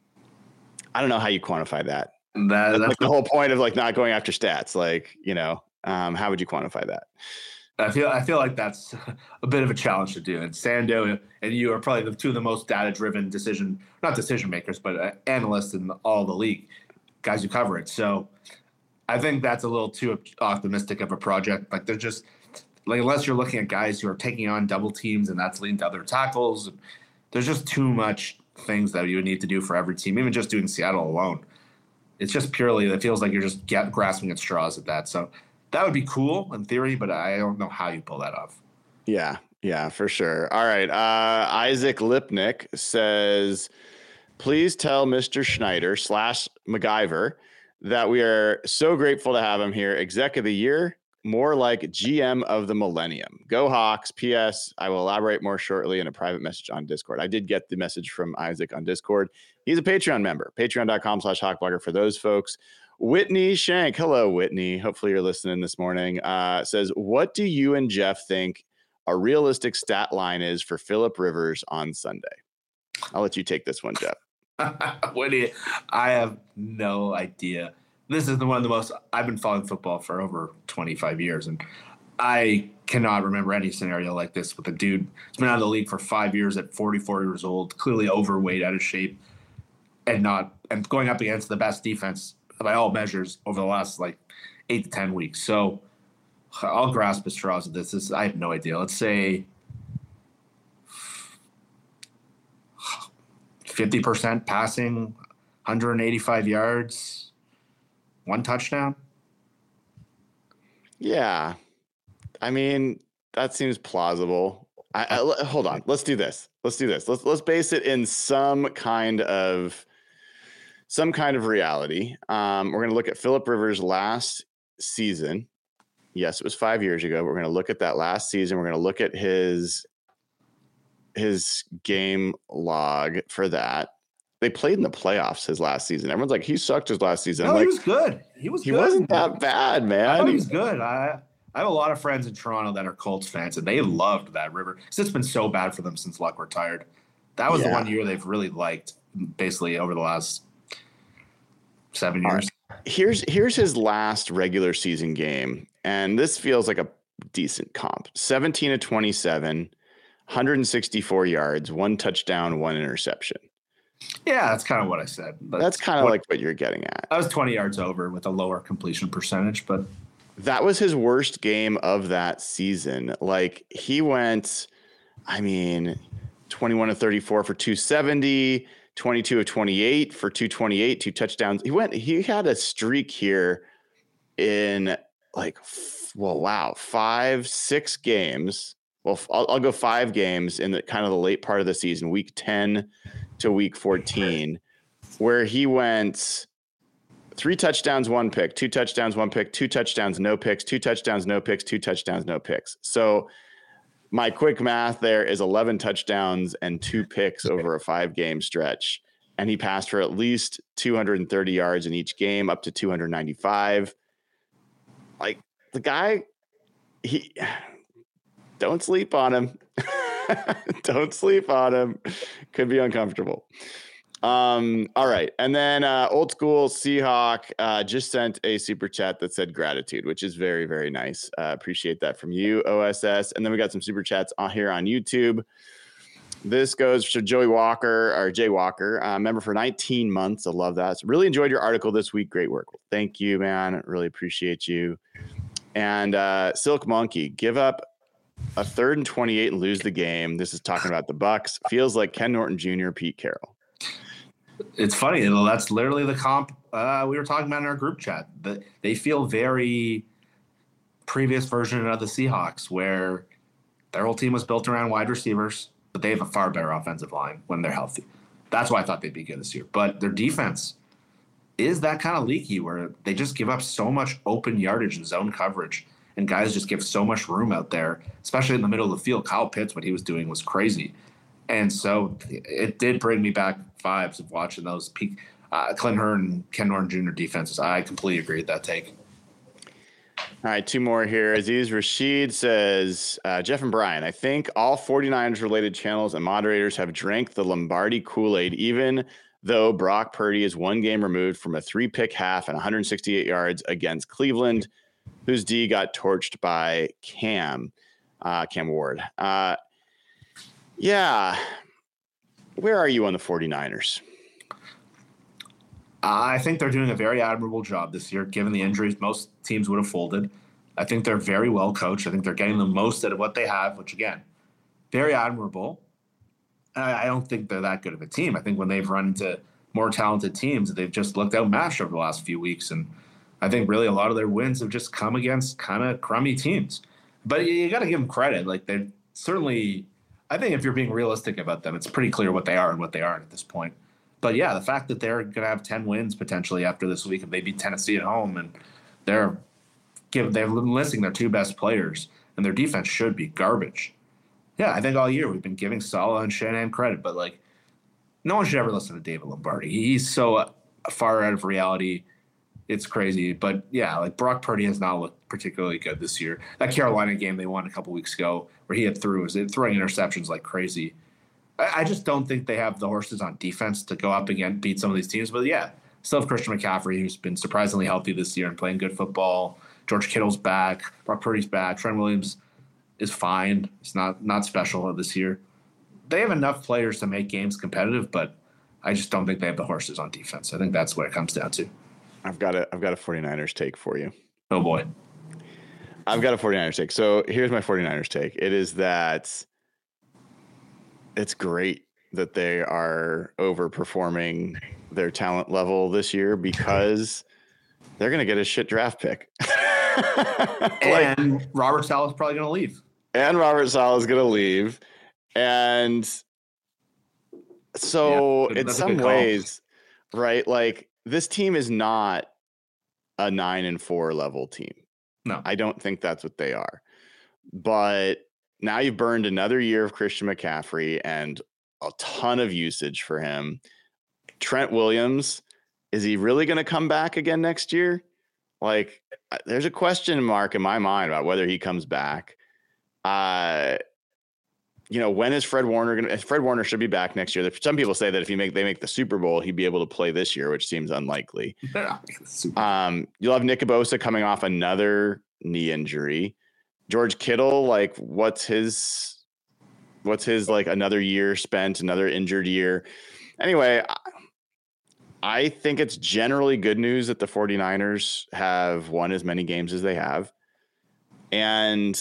A: I don't know how you quantify that.
B: That,
A: That's,
B: that's
A: like the whole point of like not going after stats. Like, you know, um, how would you quantify that?
B: I feel I feel like that's a bit of a challenge to do. And Sando and you are probably the two of the most data-driven decision, not decision makers, but uh, analysts in all the league, guys who cover it. So I think that's a little too optimistic of a project. Like they're just like unless you're looking at guys who are taking on double teams and that's leading to other tackles. There's just too much things that you would need to do for every team. Even just doing Seattle alone, it's just purely it feels like you're just get, grasping at straws at that. So. That would be cool in theory, but I don't know how you pull that off.
A: Yeah, yeah, for sure. All right. Uh, Isaac Lipnick says, please tell Mister Schneider slash MacGyver that we are so grateful to have him here. Exec of the year, more like G M of the millennium. Go Hawks. P S. I will elaborate more shortly in a private message on Discord. I did get the message from Isaac on Discord. He's a Patreon member. Patreon.com slash Hawkblogger for those folks. Whitney Shank, hello, Whitney. Hopefully you're listening this morning. Uh, says, what do you and Jeff think a realistic stat line is for Philip Rivers on Sunday? I'll let you take this one, Jeff.
B: Whitney, I have no idea. This is the one of the most, I've been following football for over twenty-five years, and I cannot remember any scenario like this with a dude who's been out of the league for five years at forty-four years old, clearly overweight, out of shape, and not, and going up against the best defense by all measures over the last like eight to ten weeks. So I'll grasp at straws of this. this. I have no idea. Let's say fifty percent passing, one hundred eighty-five yards, one touchdown.
A: Yeah. I mean, that seems plausible. I, I, hold on. Let's do this. Let's do this. Let's, let's base it in some kind of Some kind of reality. Um, we're going to look at Philip Rivers' last season. Yes, it was five years ago. We're going to look at that last season. We're going to look at his his game log for that. They played in the playoffs his last season. Everyone's like, he sucked his last season.
B: No,
A: I'm
B: he
A: like,
B: was good. He was.
A: He
B: good.
A: wasn't that bad, man.
B: I thought he was good. I I have a lot of friends in Toronto that are Colts fans, and they loved that River. Because it's been so bad for them since Luck retired. That was
A: Yeah.
B: the one year they've really liked, basically over the last seven years.
A: Right. Here's here's his last regular season game, and this feels like a decent comp. seventeen to twenty-seven, one hundred sixty-four yards, one touchdown, one interception.
B: Yeah, that's kind of what I said. But
A: That's kind of like what you're getting at.
B: I was twenty yards over with a lower completion percentage, but
A: That was his worst game of that season. Like he went, I mean, twenty-one to thirty-four for two seventy, twenty-two of twenty-eight for two twenty-eight, two touchdowns. He went, he had a streak here in like, well, wow, five, six games. Well, I'll, I'll go five games in the kind of the late part of the season, week ten to week fourteen, where he went three touchdowns, one pick, two touchdowns, one pick, two touchdowns, no picks, two touchdowns, no picks, two touchdowns, no picks. So my quick math there is eleven touchdowns and two picks over a five game stretch. And he passed for at least two hundred thirty yards in each game, up to two hundred ninety-five. Like the guy, he don't sleep on him. Don't sleep on him. Could be uncomfortable. Um, all right. And then uh, old school Seahawk uh, just sent a super chat that said gratitude, which is very, very nice. Uh, appreciate that from you, O S S. And then we got some super chats on here on YouTube. This goes to Joey Walker or Jay Walker, uh, member for nineteen months. I love that. So really enjoyed your article this week. Great work. Thank you, man. Really appreciate you. And uh, Silk Monkey, give up a third and twenty-eight and lose the game. This is talking about the Bucks. Feels like Ken Norton Junior, Pete Carroll.
B: It's funny. That's literally the comp uh, we were talking about in our group chat. The, they feel very previous version of the Seahawks, where their whole team was built around wide receivers, but they have a far better offensive line when they're healthy. That's why I thought they'd be good this year. But their defense is that kind of leaky, where they just give up so much open yardage and zone coverage, and guys just give so much room out there, especially in the middle of the field. Kyle Pitts, what he was doing was crazy. And so it did bring me back vibes of watching those peak uh, Clint Hearn and Ken Norton Junior defenses. I completely agree with that take.
A: All right, two more here. Aziz Rashid says, uh, Jeff and Brian, I think all 49ers related channels and moderators have drank the Lombardi Kool-Aid, even though Brock Purdy is one game removed from a three-pick half and one hundred sixty-eight yards against Cleveland, whose D got torched by Cam, uh, Cam Ward. Uh, yeah. Where are you on the 49ers?
B: I think they're doing a very admirable job this year, given the injuries. Most teams would have folded. I think they're very well coached. I think they're getting the most out of what they have, which, again, very admirable. I don't think they're that good of a team. I think when they've run into more talented teams, they've just looked outmatched over the last few weeks. And I think really a lot of their wins have just come against kind of crummy teams. But you, you got to give them credit. Like, they're certainly – I think if you're being realistic about them, it's pretty clear what they are and what they aren't at this point. But, yeah, the fact that they're going to have ten wins potentially after this week if they beat Tennessee at home, and they're give, they're listing their two best players, and their defense should be garbage. Yeah, I think all year we've been giving Saleh and Shanahan credit, but, like, no one should ever listen to David Lombardi. He's so far out of reality. It's crazy. But, yeah, like, Brock Purdy has not looked particularly good this year. That Carolina game they won a couple weeks ago where he had threw, was throwing interceptions like crazy. I just don't think they have the horses on defense to go up again, beat some of these teams. But, yeah, still have Christian McCaffrey, who's been surprisingly healthy this year and playing good football. George Kittle's back. Brock Purdy's back. Trent Williams is fine. It's not not special this year. They have enough players to make games competitive, but I just don't think they have the horses on defense. I think that's what it comes down to.
A: I've got a, I've got a 49ers take for you.
B: Oh, boy.
A: I've got a 49ers take. So here's my 49ers take. It is that it's great that they are overperforming their talent level this year because they're going to get a shit draft pick.
B: like, and Robert Saleh is probably going to leave.
A: And Robert Saleh is going to leave. And so yeah, in some ways, right, like this team is not a nine and four level team.
B: No,
A: I don't think that's what they are. But now you've burned another year of Christian McCaffrey and a ton of usage for him. Trent Williams, is he really going to come back again next year? Like, there's a question mark in my mind about whether he comes back. Uh, you know, when is Fred Warner going to? Fred Warner should be back next year. Some people say that if he make they make the Super Bowl, he'd be able to play this year, which seems unlikely. Um, you'll have Nick Bosa coming off another knee injury. George Kittle, like, what's his, what's his like another year spent, another injured year. Anyway, I, I think it's generally good news that the 49ers have won as many games as they have. And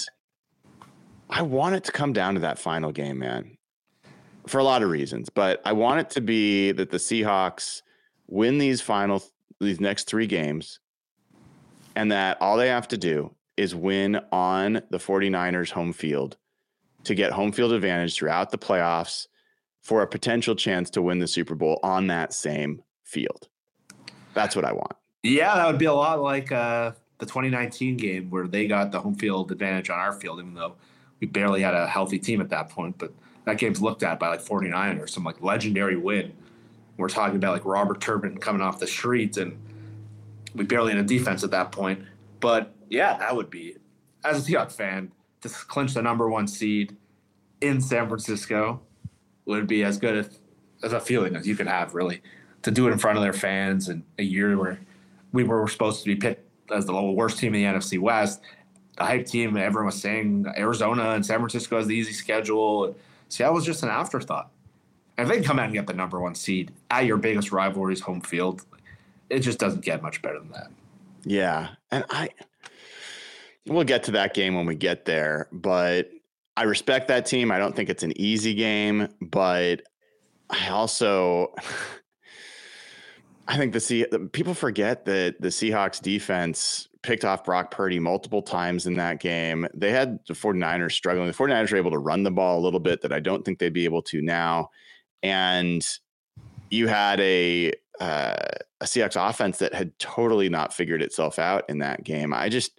A: I want it to come down to that final game, man, for a lot of reasons. But I want it to be that the Seahawks win these final, these next three games, and that all they have to do is win on the 49ers home field to get home field advantage throughout the playoffs for a potential chance to win the Super Bowl on that same field. That's what I want.
B: Yeah, that would be a lot like uh, the twenty nineteen game where they got the home field advantage on our field, even though we barely had a healthy team at that point. But that game's looked at by like 49ers, some like legendary win. We're talking about like Robert Turbin coming off the street, and we barely had a defense at that point. But yeah, that would be, as a Seahawks fan, to clinch the number one seed in San Francisco would be as good as, as a feeling as you could have, really, to do it in front of their fans in a year where we were supposed to be picked as the worst team in the N F C West. The hype team, everyone was saying Arizona and San Francisco has the easy schedule. Seattle was just an afterthought. And if they can come out and get the number one seed at your biggest rivalry's home field, it just doesn't get much better than that.
A: Yeah. And I, we'll get to that game when we get there, but I respect that team. I don't think it's an easy game, but I also, I think the C people forget that the Seahawks defense picked off Brock Purdy multiple times in that game. They had the 49ers struggling. The 49ers were able to run the ball a little bit that I don't think they'd be able to now. And you had a, uh, a Seahawks offense that had totally not figured itself out in that game. I just,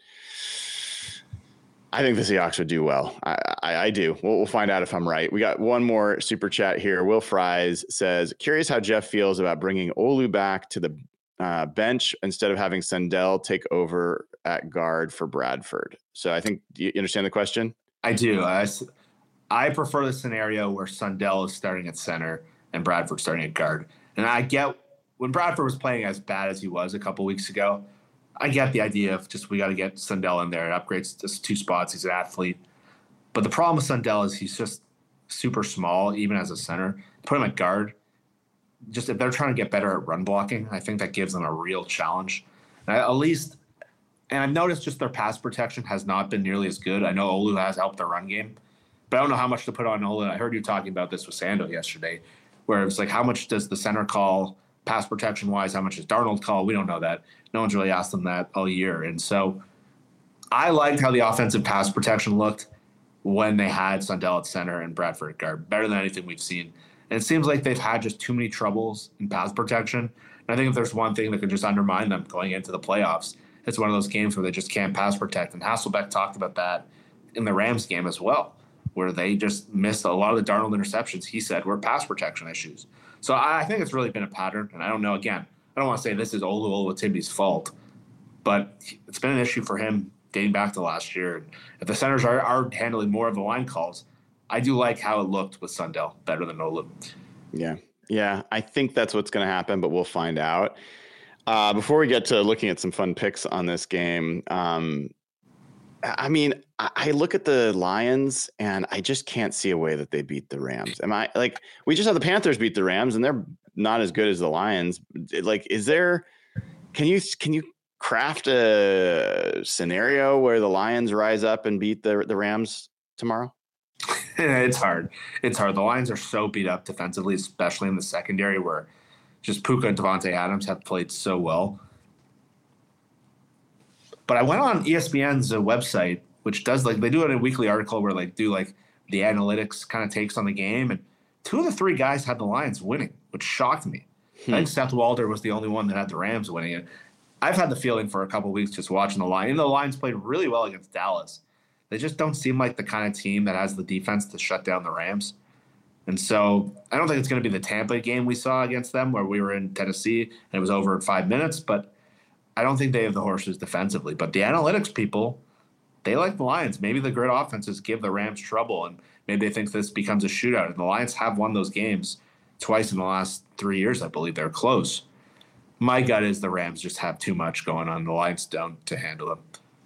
A: I think the Seahawks would do well. I, I, I do. We'll, we'll find out if I'm right. We got one more super chat here. Will Fries says, curious how Jeff feels about bringing Olu back to the uh, bench instead of having Sundell take over at guard for Bradford. So I think, do you understand the question?
B: I do. I, I prefer the scenario where Sundell is starting at center and Bradford starting at guard. And I get when Bradford was playing as bad as he was a couple weeks ago, I get the idea of just we got to get Sundell in there. It upgrades just two spots. He's an athlete. But the problem with Sundell is he's just super small, even as a center. Put him at guard. Just if they're trying to get better at run blocking, I think that gives them a real challenge. And at least, and I've noticed just their pass protection has not been nearly as good. I know Olu has helped their run game, but I don't know how much to put on Olu. I heard you talking about this with Sando yesterday, where it's like, how much does the center call pass protection wise? How much does Darnold call? We don't know that. No one's really asked them that all year. And so I liked how the offensive pass protection looked when they had Sundell at center and Bradford at guard, better than anything we've seen. And it seems like they've had just too many troubles in pass protection. And I think if there's one thing that can just undermine them going into the playoffs, it's one of those games where they just can't pass protect. And Hasselbeck talked about that in the Rams game as well, where they just missed a lot of the Darnold interceptions, he said, were pass protection issues. So I think it's really been a pattern. And I don't know, again, I don't want to say this is Olu Oluwatimbe's fault, but it's been an issue for him dating back to last year. If the centers are, are handling more of the line calls, I do like how it looked with Sundell better than Olu.
A: Yeah. Yeah. I think that's what's going to happen, but we'll find out. Uh, before we get to looking at some fun picks on this game, um, I mean, I, I look at the Lions and I just can't see a way that they beat the Rams. Am I like, we just had the Panthers beat the Rams and they're not as good as the Lions. Like, is there, can you, can you craft a scenario where the Lions rise up and beat the the Rams tomorrow?
B: It's hard. It's hard. The Lions are so beat up defensively, especially in the secondary where just Puka and Devontae Adams have played so well. But I went on E S P N's uh, website, which does like, they do it in a weekly article where like do like the analytics kind of takes on the game. And two of the three guys had the Lions winning, which shocked me. Hmm. I think Seth Walder was the only one that had the Rams winning it. I've had the feeling for a couple of weeks just watching the Lions. Even though the Lions played really well against Dallas, they just don't seem like the kind of team that has the defense to shut down the Rams. And so I don't think it's going to be the Tampa game we saw against them where we were in Tennessee and it was over in five minutes. But I don't think they have the horses defensively. But the analytics people, they like the Lions. Maybe the grid offenses give the Rams trouble, and maybe they think this becomes a shootout. And the Lions have won those games twice in the last three years, I believe. They're close. My gut is the Rams just have too much going on. The Lions don't to handle them.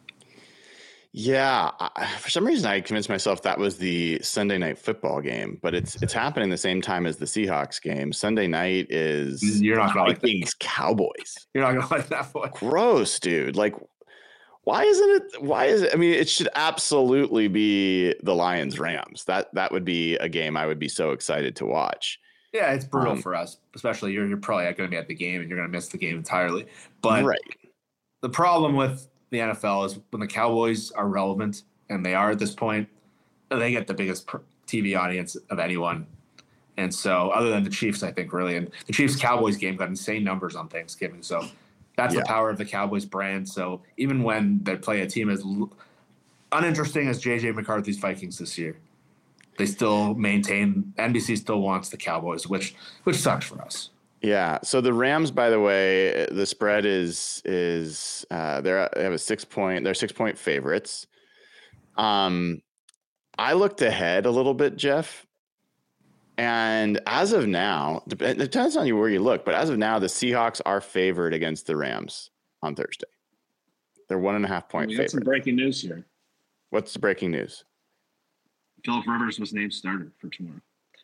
A: Yeah, I, for some reason I convinced myself that was the Sunday night football game, but it's it's happening the same time as the Seahawks game. Sunday night is
B: you're not gonna like
A: Vikings Cowboys.
B: You're not gonna like that one.
A: Gross, dude. Like, why isn't it? Why is it? I mean, it should absolutely be the Lions Rams. That that would be a game I would be so excited to watch.
B: Yeah, it's brutal
A: um,
B: for us, especially you're you're probably not going to be at the game and you're going to miss the game entirely. But
A: right.
B: The problem with the N F L is when the Cowboys are relevant, and they are at this point, they get the biggest T V audience of anyone. And so other than the Chiefs, I think really, and the Chiefs-Cowboys game got insane numbers on Thanksgiving. So that's yeah. the power of the Cowboys brand. So even when they play a team as uninteresting as J J McCarthy's Vikings this year, they still maintain, N B C still wants the Cowboys, which which sucks for us.
A: Yeah. So the Rams, by the way, the spread is is uh, they're they have a six point. They're six point favorites. Um, I looked ahead a little bit, Jeff, and as of now, it depends on you where you look, but as of now, the Seahawks are favored against the Rams on Thursday. They're one and a half point
C: we got
A: favorite.
C: Some breaking news here.
A: What's the breaking news?
C: Philip Rivers was named starter for tomorrow.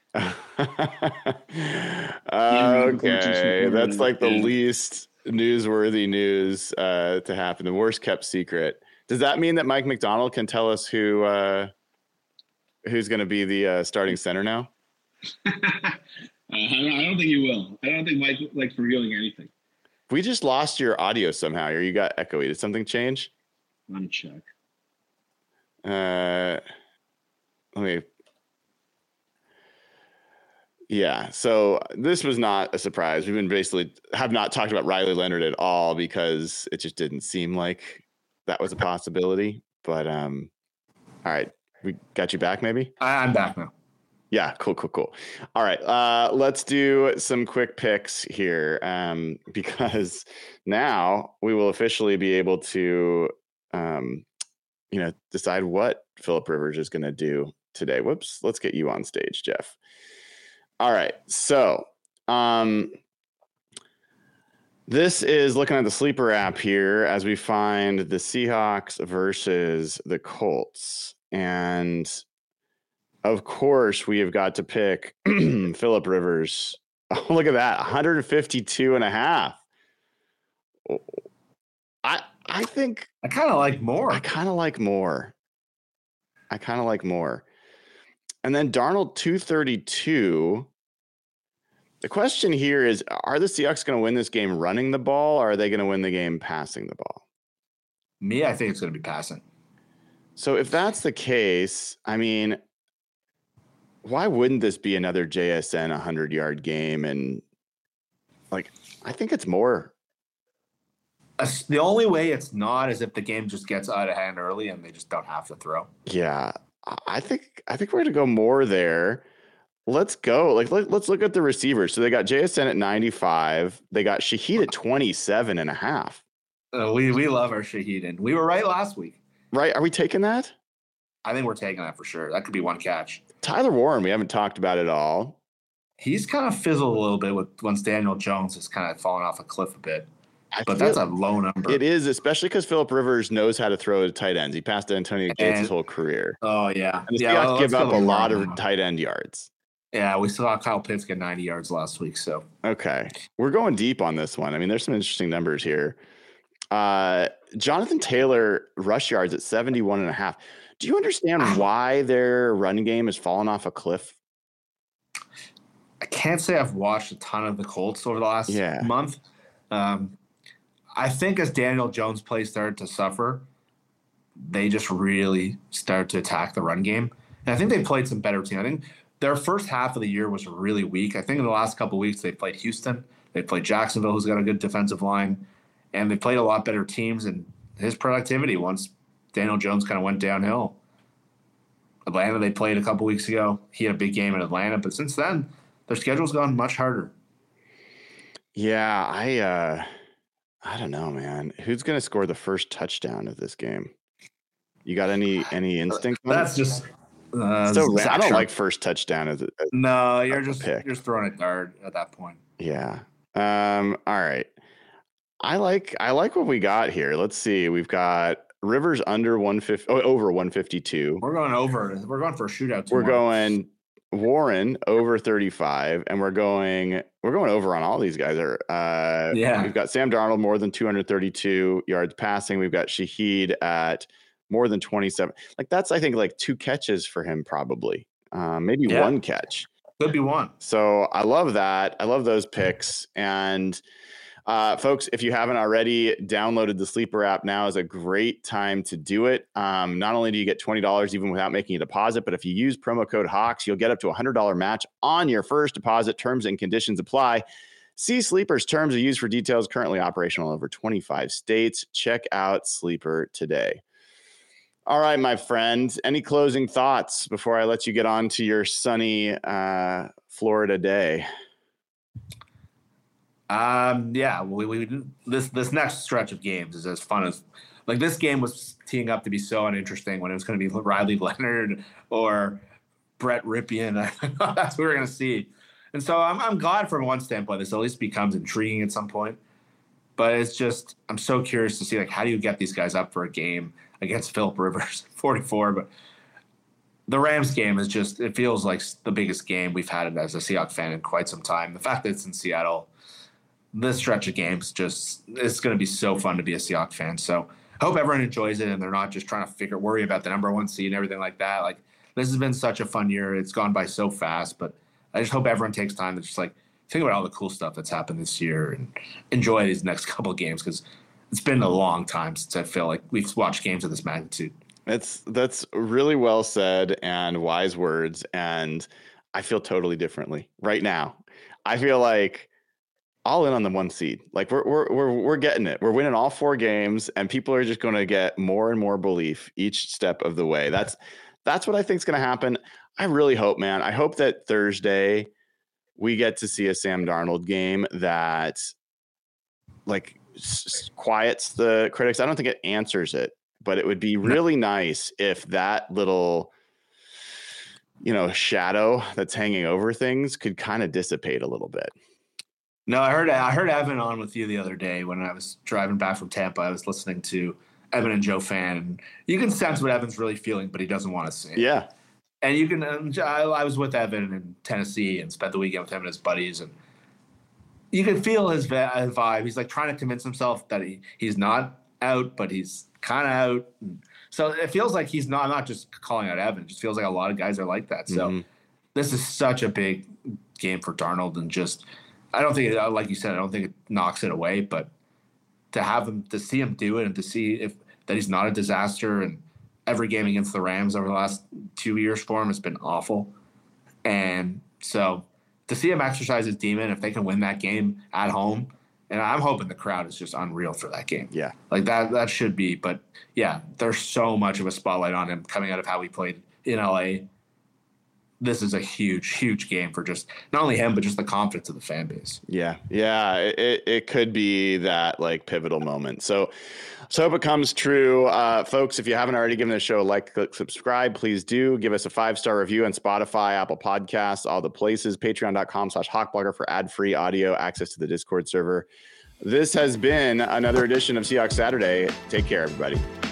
A: Okay, that's like the least newsworthy news uh, to happen. The worst kept secret. Does that mean that Mike McDonald can tell us who uh, who's going to be the uh, starting center now?
C: uh, I, don't, I don't think he will. I don't think Mike likes revealing anything.
A: We just lost your audio somehow, or you got echoey. Did something change?
C: Let me check.
A: Uh, let me. Yeah, so this was not a surprise. We've been basically have not talked about Riley Leonard at all because it just didn't seem like that was a possibility. But um, all right, we got you back, maybe.
B: I'm back now.
A: Yeah, cool, cool, cool. All right, uh, let's do some quick picks here, um, because now we will officially be able to, um, you know, decide what Philip Rivers is going to do today. Whoops, let's get you on stage, Jeff. All right, so um, this is looking at the sleeper app here as we find the Seahawks versus the Colts, and of course, we have got to pick Philip Rivers. Oh, look at that, one fifty-two and a half. I I think
B: I kind of like more.
A: I kind of like more. I kind of like more. And then Darnold two thirty-two. The question here is, are the Seahawks going to win this game running the ball, or are they going to win the game passing the ball?
B: Me, I think it's going to be passing.
A: So if that's the case, I mean, why wouldn't this be another J S N hundred-yard game? And, like, I think it's more.
B: Uh, the only way it's not is if the game just gets out of hand early and they just don't have to throw.
A: Yeah, I think I think we're going to go more there. Let's go. Like, let, let's look at the receivers. So they got J S N at ninety-five. They got Shaheed at twenty-seven and a half.
B: Uh, we, we love our Shaheed, and we were right last week.
A: Right? Are we taking that?
B: I think we're taking that for sure. That could be one catch.
A: Tyler Warren, we haven't talked about at all.
B: He's kind of fizzled a little bit with once Daniel Jones has kind of fallen off a cliff a bit.
A: I
B: but that's a low number.
A: It is, especially because Philip Rivers knows how to throw to tight ends. He passed to Antonio Gates
B: and,
A: his whole career.
B: Oh, yeah.
A: And the
B: yeah,
A: Seahawks
B: well,
A: give up a lot of
B: now.
A: tight end yards.
B: Yeah, we saw Kyle Pitts get ninety yards last week. So
A: okay, we're going deep on this one. I mean, there's some interesting numbers here. Uh, Jonathan Taylor rush yards at seventy-one and a half. Do you understand why their run game has fallen off a cliff?
B: I can't say I've watched a ton of the Colts over the last
A: yeah.
B: month. Um, I think as Daniel Jones' play started to suffer, they just really started to attack the run game. And I think they played some better team. I think their first half of the year was really weak. I think in the last couple of weeks they played Houston. They played Jacksonville, who's got a good defensive line. And they played a lot better teams. And his productivity, once Daniel Jones kind of went downhill. Atlanta, they played a couple weeks ago. He had a big game in Atlanta. But since then, their schedule's gone much harder.
A: Yeah, I uh, I don't know, man. Who's going to score the first touchdown of this game? You got any any instinct?
B: That's just uh,
A: so I don't like first touchdown as a as
B: no. You're just
A: pick.
B: you're just throwing a dart at that point.
A: Yeah. Um. All right. I like I like what we got here. Let's see. We've got Rivers under one fifty, oh, over one fifty-two.
B: We're going over. We're going for a shootout. Tomorrow.
A: We're going Warren over thirty-five, and we're going we're going over on all these guys. Are uh,
B: yeah.
A: We've got Sam Darnold more than two thirty-two yards passing. We've got Shaheed at more than twenty-seven. Like that's I think like two catches for him probably, um, maybe
B: yeah.
A: one catch.
B: Could be one.
A: So I love that. I love those picks. And uh, folks, if you haven't already downloaded the Sleeper app, now is a great time to do it. Um, not only do you get twenty dollars even without making a deposit, but if you use promo code Hawks, you'll get up to a one hundred dollars match on your first deposit. Terms and conditions apply. See Sleeper's terms of use for details. Currently operational in over twenty-five states. Check out Sleeper today. All right, my friend. Any closing thoughts before I let you get on to your sunny uh, Florida day?
B: Um, yeah, we, we this this next stretch of games is as fun as like this game was teeing up to be so uninteresting when it was going to be Riley Leonard or Brett Ripien. That's what we we're going to see. And so I'm I'm glad from one standpoint this at least becomes intriguing at some point. But it's just I'm so curious to see like how do you get these guys up for a game against Philip Rivers, forty-four. But the Rams game is just it feels like the biggest game we've had as a Seahawks fan in quite some time. The fact that it's in Seattle. This stretch of games just it's going to be so fun to be a Seahawks fan. So I hope everyone enjoys it and they're not just trying to figure worry about the number one seed and everything like that. Like this has been such a fun year. It's gone by so fast, but I just hope everyone takes time to just like think about all the cool stuff that's happened this year and enjoy these next couple of games because it's been a long time since I feel like we've watched games of this magnitude.
A: That's that's really well said and wise words, and I feel totally differently right now. I feel like all in on the one seed. Like we're we're we're we're getting it. We're winning all four games, and people are just going to get more and more belief each step of the way. That's that's what I think is going to happen. I really hope, man. I hope that Thursday we get to see a Sam Darnold game that like s- quiets the critics. I don't think it answers it, but it would be really no. nice if that little, you know, shadow that's hanging over things could kind of dissipate a little bit.
B: No, I heard I heard Evan on with you the other day when I was driving back from Tampa. I was listening to Evan and Joe Fan, and you can sense what Evan's really feeling, but he doesn't want to say it. Yeah. And you can, um, I, I was with Evan in Tennessee and spent the weekend with him and his buddies, and you can feel his vibe. He's like trying to convince himself that he, he's not out, but he's kind of out. And so it feels like he's not, I'm not just calling out Evan. It just feels like a lot of guys are like that. So mm-hmm. this is such a big game for Darnold, and just, I don't think, it, like you said, I don't think it knocks it away, but to have him, to see him do it and to see if that he's not a disaster. And every game against the Rams over the last two years for him has been awful. And so to see him exercise his demon, if they can win that game at home, and I'm hoping the crowd is just unreal for that game.
A: Yeah.
B: Like that, that should be, but yeah, there's so much of a spotlight on him coming out of how he played in L A. This is a huge, huge game for just not only him, but just the confidence of the fan base.
A: Yeah. Yeah. It, it could be that like pivotal moment. So, so hope it comes true. Uh, folks, if you haven't already given the show a like, click subscribe, please do. Give us a five-star review on Spotify, Apple Podcasts, all the places, patreon.com slash hawkblogger for ad-free audio, access to the Discord server. This has been another edition of Seahawks Saturday. Take care, everybody.